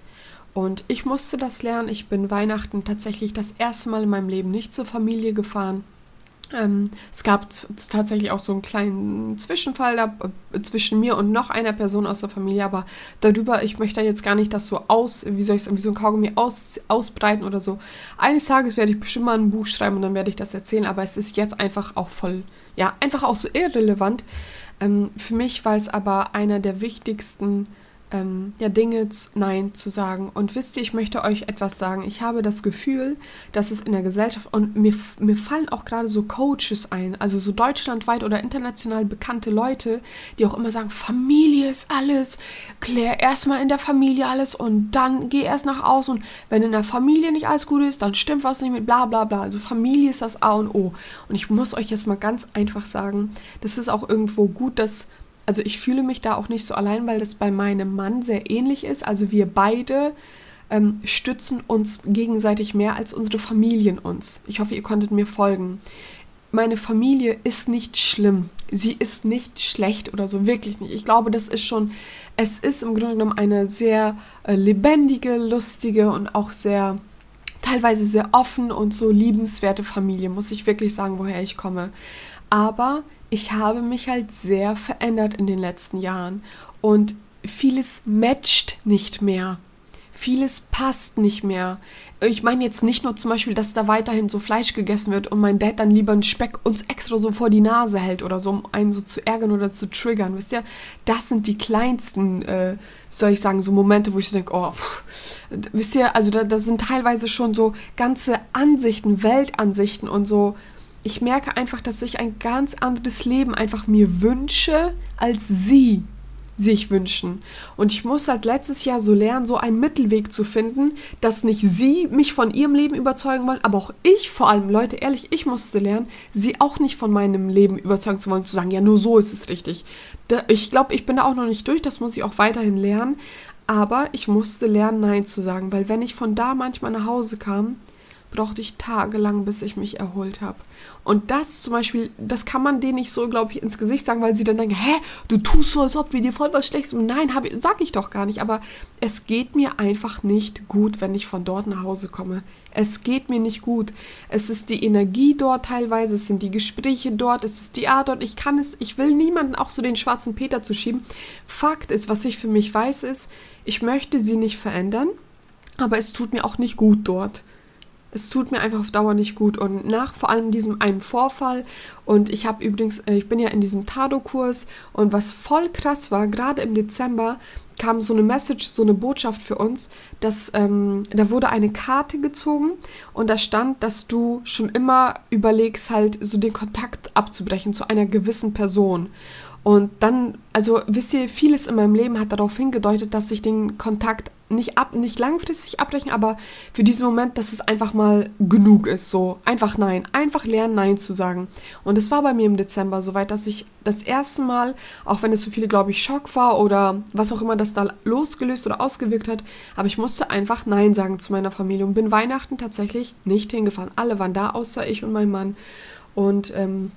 Und ich musste das lernen. Ich bin Weihnachten tatsächlich das erste Mal in meinem Leben nicht zur Familie gefahren. Ähm, es gab z- tatsächlich auch so einen kleinen Zwischenfall da, äh, zwischen mir und noch einer Person aus der Familie, aber darüber, ich möchte jetzt gar nicht das so aus, wie soll ich sagen, wie so ein Kaugummi aus, ausbreiten oder so. Eines Tages werde ich bestimmt mal ein Buch schreiben und dann werde ich das erzählen, aber es ist jetzt einfach auch voll, ja, einfach auch so irrelevant. Ähm, für mich war es aber einer der wichtigsten ähm, ja, Dinge z- Nein zu sagen. Und wisst ihr, ich möchte euch etwas sagen. Ich habe das Gefühl, dass es in der Gesellschaft, und mir, f- mir fallen auch gerade so Coaches ein, also so deutschlandweit oder international bekannte Leute, die auch immer sagen, Familie ist alles, klär erstmal in der Familie alles und dann geh erst nach außen, und wenn in der Familie nicht alles gut ist, dann stimmt was nicht mit bla bla bla. Also Familie ist das A und O. Und ich muss euch jetzt mal ganz einfach sagen, das ist auch irgendwo gut, dass also ich fühle mich da auch nicht so allein, weil das bei meinem Mann sehr ähnlich ist. Also wir beide ähm, stützen uns gegenseitig mehr als unsere Familien uns. Ich hoffe, ihr konntet mir folgen. Meine Familie ist nicht schlimm. Sie ist nicht schlecht oder so, wirklich nicht. Ich glaube, das ist schon, es ist im Grunde genommen eine sehr äh, lebendige, lustige und auch sehr, teilweise sehr offen und so liebenswerte Familie, muss ich wirklich sagen, woher ich komme. Aber ich habe mich halt sehr verändert in den letzten Jahren und vieles matcht nicht mehr. Vieles passt nicht mehr. Ich meine jetzt nicht nur zum Beispiel, dass da weiterhin so Fleisch gegessen wird und mein Dad dann lieber einen Speck uns extra so vor die Nase hält oder so, um einen so zu ärgern oder zu triggern. Wisst ihr, das sind die kleinsten, äh, soll ich sagen, so Momente, wo ich so denke, oh, pff. Wisst ihr, also da, da sind teilweise schon so ganze Ansichten, Weltansichten und so. Ich merke einfach, dass ich ein ganz anderes Leben einfach mir wünsche, als sie sich wünschen. Und ich muss halt letztes Jahr so lernen, so einen Mittelweg zu finden, dass nicht sie mich von ihrem Leben überzeugen wollen, aber auch ich vor allem, Leute, ehrlich, ich musste lernen, sie auch nicht von meinem Leben überzeugen zu wollen, zu sagen, ja, nur so ist es richtig. Da, ich glaube, ich bin da auch noch nicht durch, das muss ich auch weiterhin lernen, aber ich musste lernen, Nein zu sagen, weil wenn ich von da manchmal nach Hause kam, brauchte ich tagelang, bis ich mich erholt habe. Und das zum Beispiel, das kann man denen nicht so, glaube ich, ins Gesicht sagen, weil sie dann denken, hä, du tust so, als ob wir dir voll was Schlechtes. Nein, hab ich, sag ich doch gar nicht. Aber es geht mir einfach nicht gut, wenn ich von dort nach Hause komme. Es geht mir nicht gut. Es ist die Energie dort teilweise, es sind die Gespräche dort, es ist die Art dort. Ich kann es, ich will niemanden auch so den schwarzen Peter zu schieben. Fakt ist, was ich für mich weiß, ist, ich möchte sie nicht verändern, aber es tut mir auch nicht gut dort. Es tut mir einfach auf Dauer nicht gut. Und nach vor allem diesem einen Vorfall, und ich habe übrigens, äh, ich bin ja in diesem Tado-Kurs, und was voll krass war, gerade im Dezember kam so eine Message, so eine Botschaft für uns, dass ähm, da wurde eine Karte gezogen und da stand, dass du schon immer überlegst, halt so den Kontakt abzubrechen zu einer gewissen Person. Und dann, also wisst ihr, vieles in meinem Leben hat darauf hingedeutet, dass ich den Kontakt nicht ab, nicht langfristig abbrechen, aber für diesen Moment, dass es einfach mal genug ist, so einfach Nein, einfach lernen, Nein zu sagen. Und es war bei mir im Dezember soweit, dass ich das erste Mal, auch wenn es für viele, glaube ich, Schock war oder was auch immer das da losgelöst oder ausgewirkt hat, aber ich musste einfach Nein sagen zu meiner Familie und bin Weihnachten tatsächlich nicht hingefahren. Alle waren da, außer ich und mein Mann. Und ähm,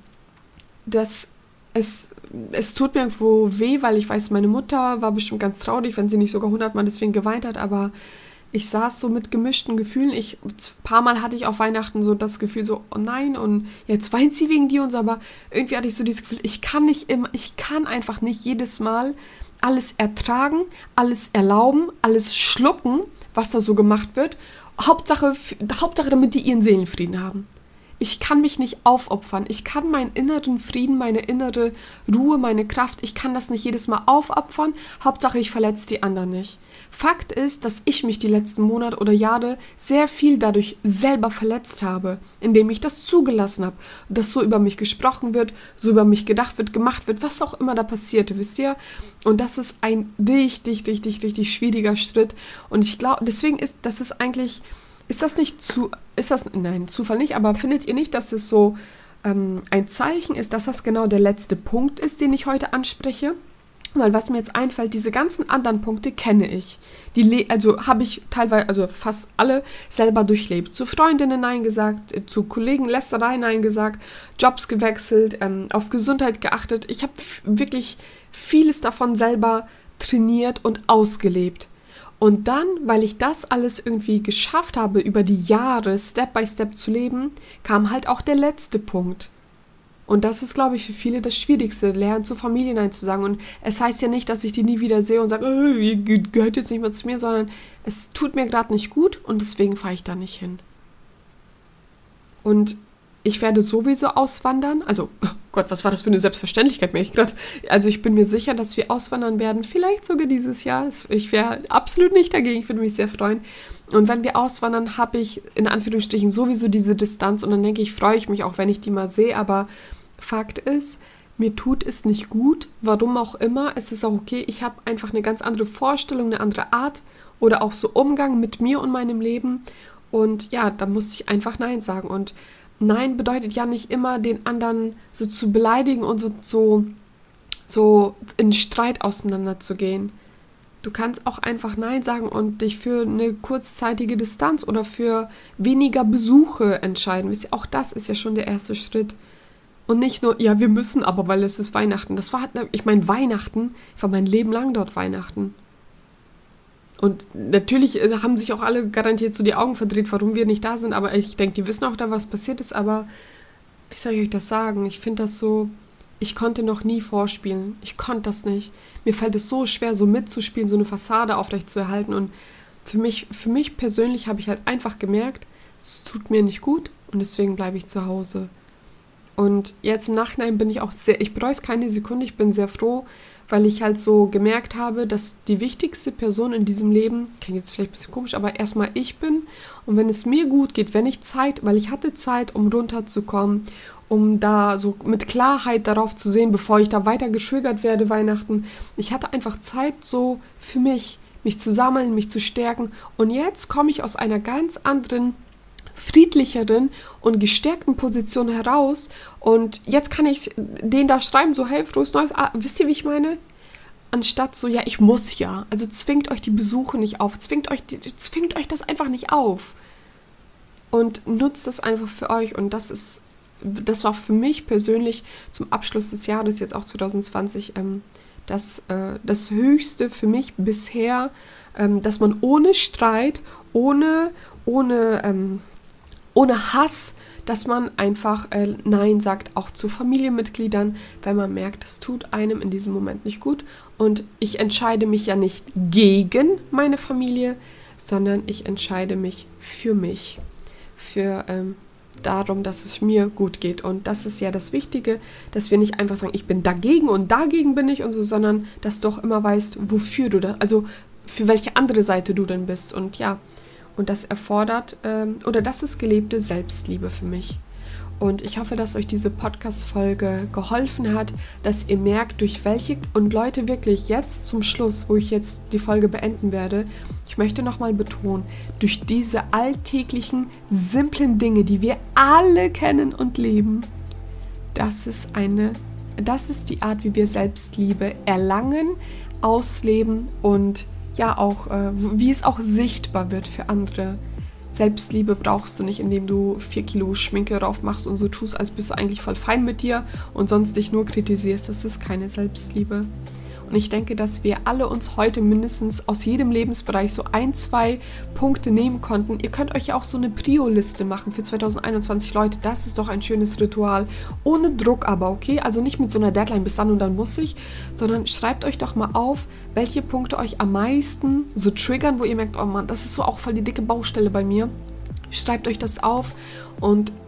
das Es, es tut mir irgendwo weh, weil ich weiß, meine Mutter war bestimmt ganz traurig, wenn sie nicht sogar hundertmal deswegen geweint hat, aber ich saß so mit gemischten Gefühlen. Ich, ein paar Mal hatte ich auf Weihnachten so das Gefühl so, oh nein, und jetzt weint sie wegen dir und so, aber irgendwie hatte ich so dieses Gefühl, ich kann nicht immer, ich kann einfach nicht jedes Mal alles ertragen, alles erlauben, alles schlucken, was da so gemacht wird. Hauptsache, Hauptsache, damit die ihren Seelenfrieden haben. Ich kann mich nicht aufopfern. Ich kann meinen inneren Frieden, meine innere Ruhe, meine Kraft, ich kann das nicht jedes Mal aufopfern. Hauptsache, ich verletze die anderen nicht. Fakt ist, dass ich mich die letzten Monate oder Jahre sehr viel dadurch selber verletzt habe, indem ich das zugelassen habe, dass so über mich gesprochen wird, so über mich gedacht wird, gemacht wird, was auch immer da passierte, wisst ihr? Und das ist ein richtig, richtig, richtig schwieriger Schritt. Und ich glaube, deswegen ist, das ist eigentlich... Ist das nicht zu, ist das, nein, Zufall nicht, aber findet ihr nicht, dass es so ähm, ein Zeichen ist, dass das genau der letzte Punkt ist, den ich heute anspreche? Weil was mir jetzt einfällt, diese ganzen anderen Punkte kenne ich. Die le- also habe ich teilweise, also fast alle selber durchlebt. Zu Freundinnen Nein gesagt, äh, zu Kollegen Lästerei Nein gesagt, Jobs gewechselt, ähm, auf Gesundheit geachtet. Ich habe f- wirklich vieles davon selber trainiert und ausgelebt. Und dann, weil ich das alles irgendwie geschafft habe, über die Jahre Step by Step zu leben, kam halt auch der letzte Punkt. Und das ist, glaube ich, für viele das Schwierigste, lernen zur Familie Nein zu sagen. Und es heißt ja nicht, dass ich die nie wieder sehe und sage, oh, ihr gehört jetzt nicht mehr zu mir, sondern es tut mir gerade nicht gut und deswegen fahre ich da nicht hin. Und ich werde sowieso auswandern. Also, oh Gott, was war das für eine Selbstverständlichkeit, merke ich gerade. Also ich bin mir sicher, dass wir auswandern werden, vielleicht sogar dieses Jahr. Ich wäre absolut nicht dagegen, ich würde mich sehr freuen. Und wenn wir auswandern, habe ich in Anführungsstrichen sowieso diese Distanz und dann denke ich, freue ich mich auch, wenn ich die mal sehe. Aber Fakt ist, mir tut es nicht gut, warum auch immer. Es ist auch okay, ich habe einfach eine ganz andere Vorstellung, eine andere Art oder auch so Umgang mit mir und meinem Leben. Und ja, da muss ich einfach Nein sagen. Und Nein bedeutet ja nicht immer, den anderen so zu beleidigen und so, so, so in Streit auseinanderzugehen. Du kannst auch einfach Nein sagen und dich für eine kurzzeitige Distanz oder für weniger Besuche entscheiden. Wisst ihr, auch das ist ja schon der erste Schritt. Und nicht nur, ja, wir müssen aber, weil es ist Weihnachten. Das war, ich meine, Weihnachten, ich war mein Leben lang dort Weihnachten. Und natürlich haben sich auch alle garantiert so die Augen verdreht, warum wir nicht da sind. Aber ich denke, die wissen auch da, was passiert ist. Aber wie soll ich euch das sagen? Ich finde das so, ich konnte noch nie vorspielen. Ich konnte das nicht. Mir fällt es so schwer, so mitzuspielen, so eine Fassade aufrechtzuerhalten. Und für mich, für mich persönlich habe ich halt einfach gemerkt, es tut mir nicht gut und deswegen bleibe ich zu Hause. Und jetzt im Nachhinein bin ich auch sehr, ich bereue es keine Sekunde, ich bin sehr froh, weil ich halt so gemerkt habe, dass die wichtigste Person in diesem Leben, klingt jetzt vielleicht ein bisschen komisch, aber erstmal ich bin. Und wenn es mir gut geht, wenn ich Zeit, weil ich hatte Zeit, um runterzukommen, um da so mit Klarheit darauf zu sehen, bevor ich da weiter getriggert werde, Weihnachten. Ich hatte einfach Zeit so für mich, mich zu sammeln, mich zu stärken. Und jetzt komme ich aus einer ganz anderen, friedlicheren und gestärkten Position heraus und jetzt kann ich denen da schreiben, so hey, frohes Neues, ah, wisst ihr, wie ich meine? Anstatt so, ja, ich muss ja, also zwingt euch die Besuche nicht auf, zwingt euch, zwingt euch das einfach nicht auf und nutzt das einfach für euch und das ist, das war für mich persönlich zum Abschluss des Jahres, jetzt auch zwanzig zwanzig, ähm, das, äh, das Höchste für mich bisher, ähm, dass man ohne Streit, ohne, ohne, ähm, ohne Hass, dass man einfach äh, Nein sagt, auch zu Familienmitgliedern, wenn man merkt, es tut einem in diesem Moment nicht gut. Und ich entscheide mich ja nicht gegen meine Familie, sondern ich entscheide mich für mich, für ähm, darum, dass es mir gut geht. Und das ist ja das Wichtige, dass wir nicht einfach sagen, ich bin dagegen und dagegen bin ich und so, sondern dass du auch immer weißt, wofür du da, also für welche andere Seite du denn bist. Und ja, und das erfordert, ähm, oder das ist gelebte Selbstliebe für mich. Und ich hoffe, dass euch diese Podcast-Folge geholfen hat, dass ihr merkt, durch welche, und Leute, wirklich jetzt zum Schluss, wo ich jetzt die Folge beenden werde, ich möchte nochmal betonen, durch diese alltäglichen, simplen Dinge, die wir alle kennen und leben, das ist eine, das ist die Art, wie wir Selbstliebe erlangen, ausleben und ja auch, äh, wie es auch sichtbar wird für andere. Selbstliebe brauchst du nicht, indem du vier Kilo Schminke drauf machst und so tust, als bist du eigentlich voll fein mit dir und sonst dich nur kritisierst. Das ist keine Selbstliebe. Und ich denke, dass wir alle uns heute mindestens aus jedem Lebensbereich so ein, zwei Punkte nehmen konnten. Ihr könnt euch ja auch so eine Prio-Liste machen für zwanzig einundzwanzig. Leute, das ist doch ein schönes Ritual. Ohne Druck aber, okay? Also nicht mit so einer Deadline bis dann und dann muss ich, sondern schreibt euch doch mal auf, welche Punkte euch am meisten so triggern, wo ihr merkt, oh Mann, das ist so auch voll die dicke Baustelle bei mir. Schreibt euch das auf und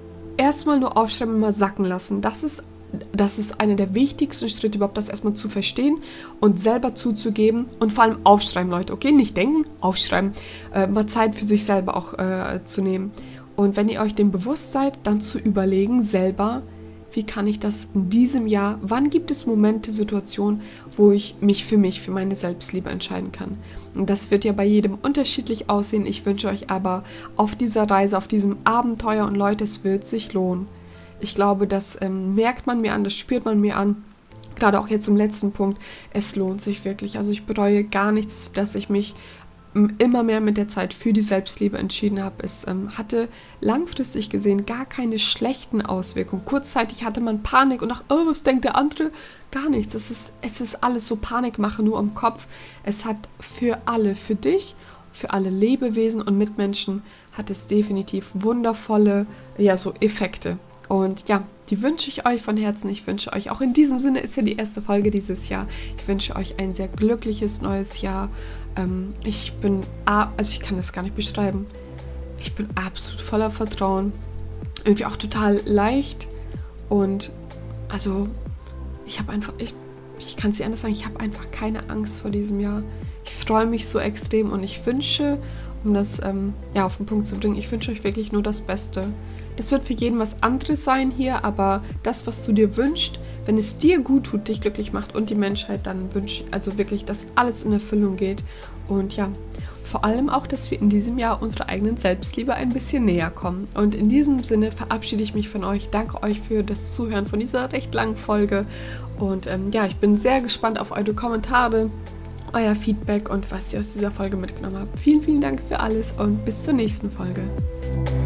erstmal nur aufschreiben und mal sacken lassen. Das ist, das ist einer der wichtigsten Schritte überhaupt, das erstmal zu verstehen und selber zuzugeben und vor allem aufschreiben, Leute, okay? Nicht denken, aufschreiben. Äh, mal Zeit für sich selber auch äh, zu nehmen. Und wenn ihr euch dem bewusst seid, dann zu überlegen selber, wie kann ich das in diesem Jahr, wann gibt es Momente, Situationen, wo ich mich für mich, für meine Selbstliebe entscheiden kann. Und das wird ja bei jedem unterschiedlich aussehen. Ich wünsche euch aber auf dieser Reise, auf diesem Abenteuer und Leute, es wird sich lohnen. Ich glaube, das ähm, merkt man mir an, das spürt man mir an. Gerade auch jetzt zum letzten Punkt, es lohnt sich wirklich. Also ich bereue gar nichts, dass ich mich immer mehr mit der Zeit für die Selbstliebe entschieden habe. Es ähm, hatte langfristig gesehen gar keine schlechten Auswirkungen. Kurzzeitig hatte man Panik und dachte, oh, was denkt der andere? Gar nichts. Es ist, es ist alles so Panikmache nur im Kopf. Es hat für alle, für dich, für alle Lebewesen und Mitmenschen, hat es definitiv wundervolle, ja, so Effekte. Und ja, die wünsche ich euch von Herzen. Ich wünsche euch, auch in diesem Sinne ist ja die erste Folge dieses Jahr, ich wünsche euch ein sehr glückliches neues Jahr. Ähm, ich bin, also ich kann das gar nicht beschreiben, ich bin absolut voller Vertrauen, irgendwie auch total leicht und also ich habe einfach, ich, ich kann es nicht anders sagen, ich habe einfach keine Angst vor diesem Jahr. Ich freue mich so extrem und ich wünsche, um das ähm, ja, auf den Punkt zu bringen, ich wünsche euch wirklich nur das Beste. Das wird für jeden was anderes sein hier, aber das, was du dir wünschst, wenn es dir gut tut, dich glücklich macht und die Menschheit, dann wünsche ich also wirklich, dass alles in Erfüllung geht. Und ja, vor allem auch, dass wir in diesem Jahr unserer eigenen Selbstliebe ein bisschen näher kommen. Und in diesem Sinne verabschiede ich mich von euch. Danke euch für das Zuhören von dieser recht langen Folge. Und ähm, ja, ich bin sehr gespannt auf eure Kommentare, euer Feedback und was ihr aus dieser Folge mitgenommen habt. Vielen, vielen Dank für alles und bis zur nächsten Folge.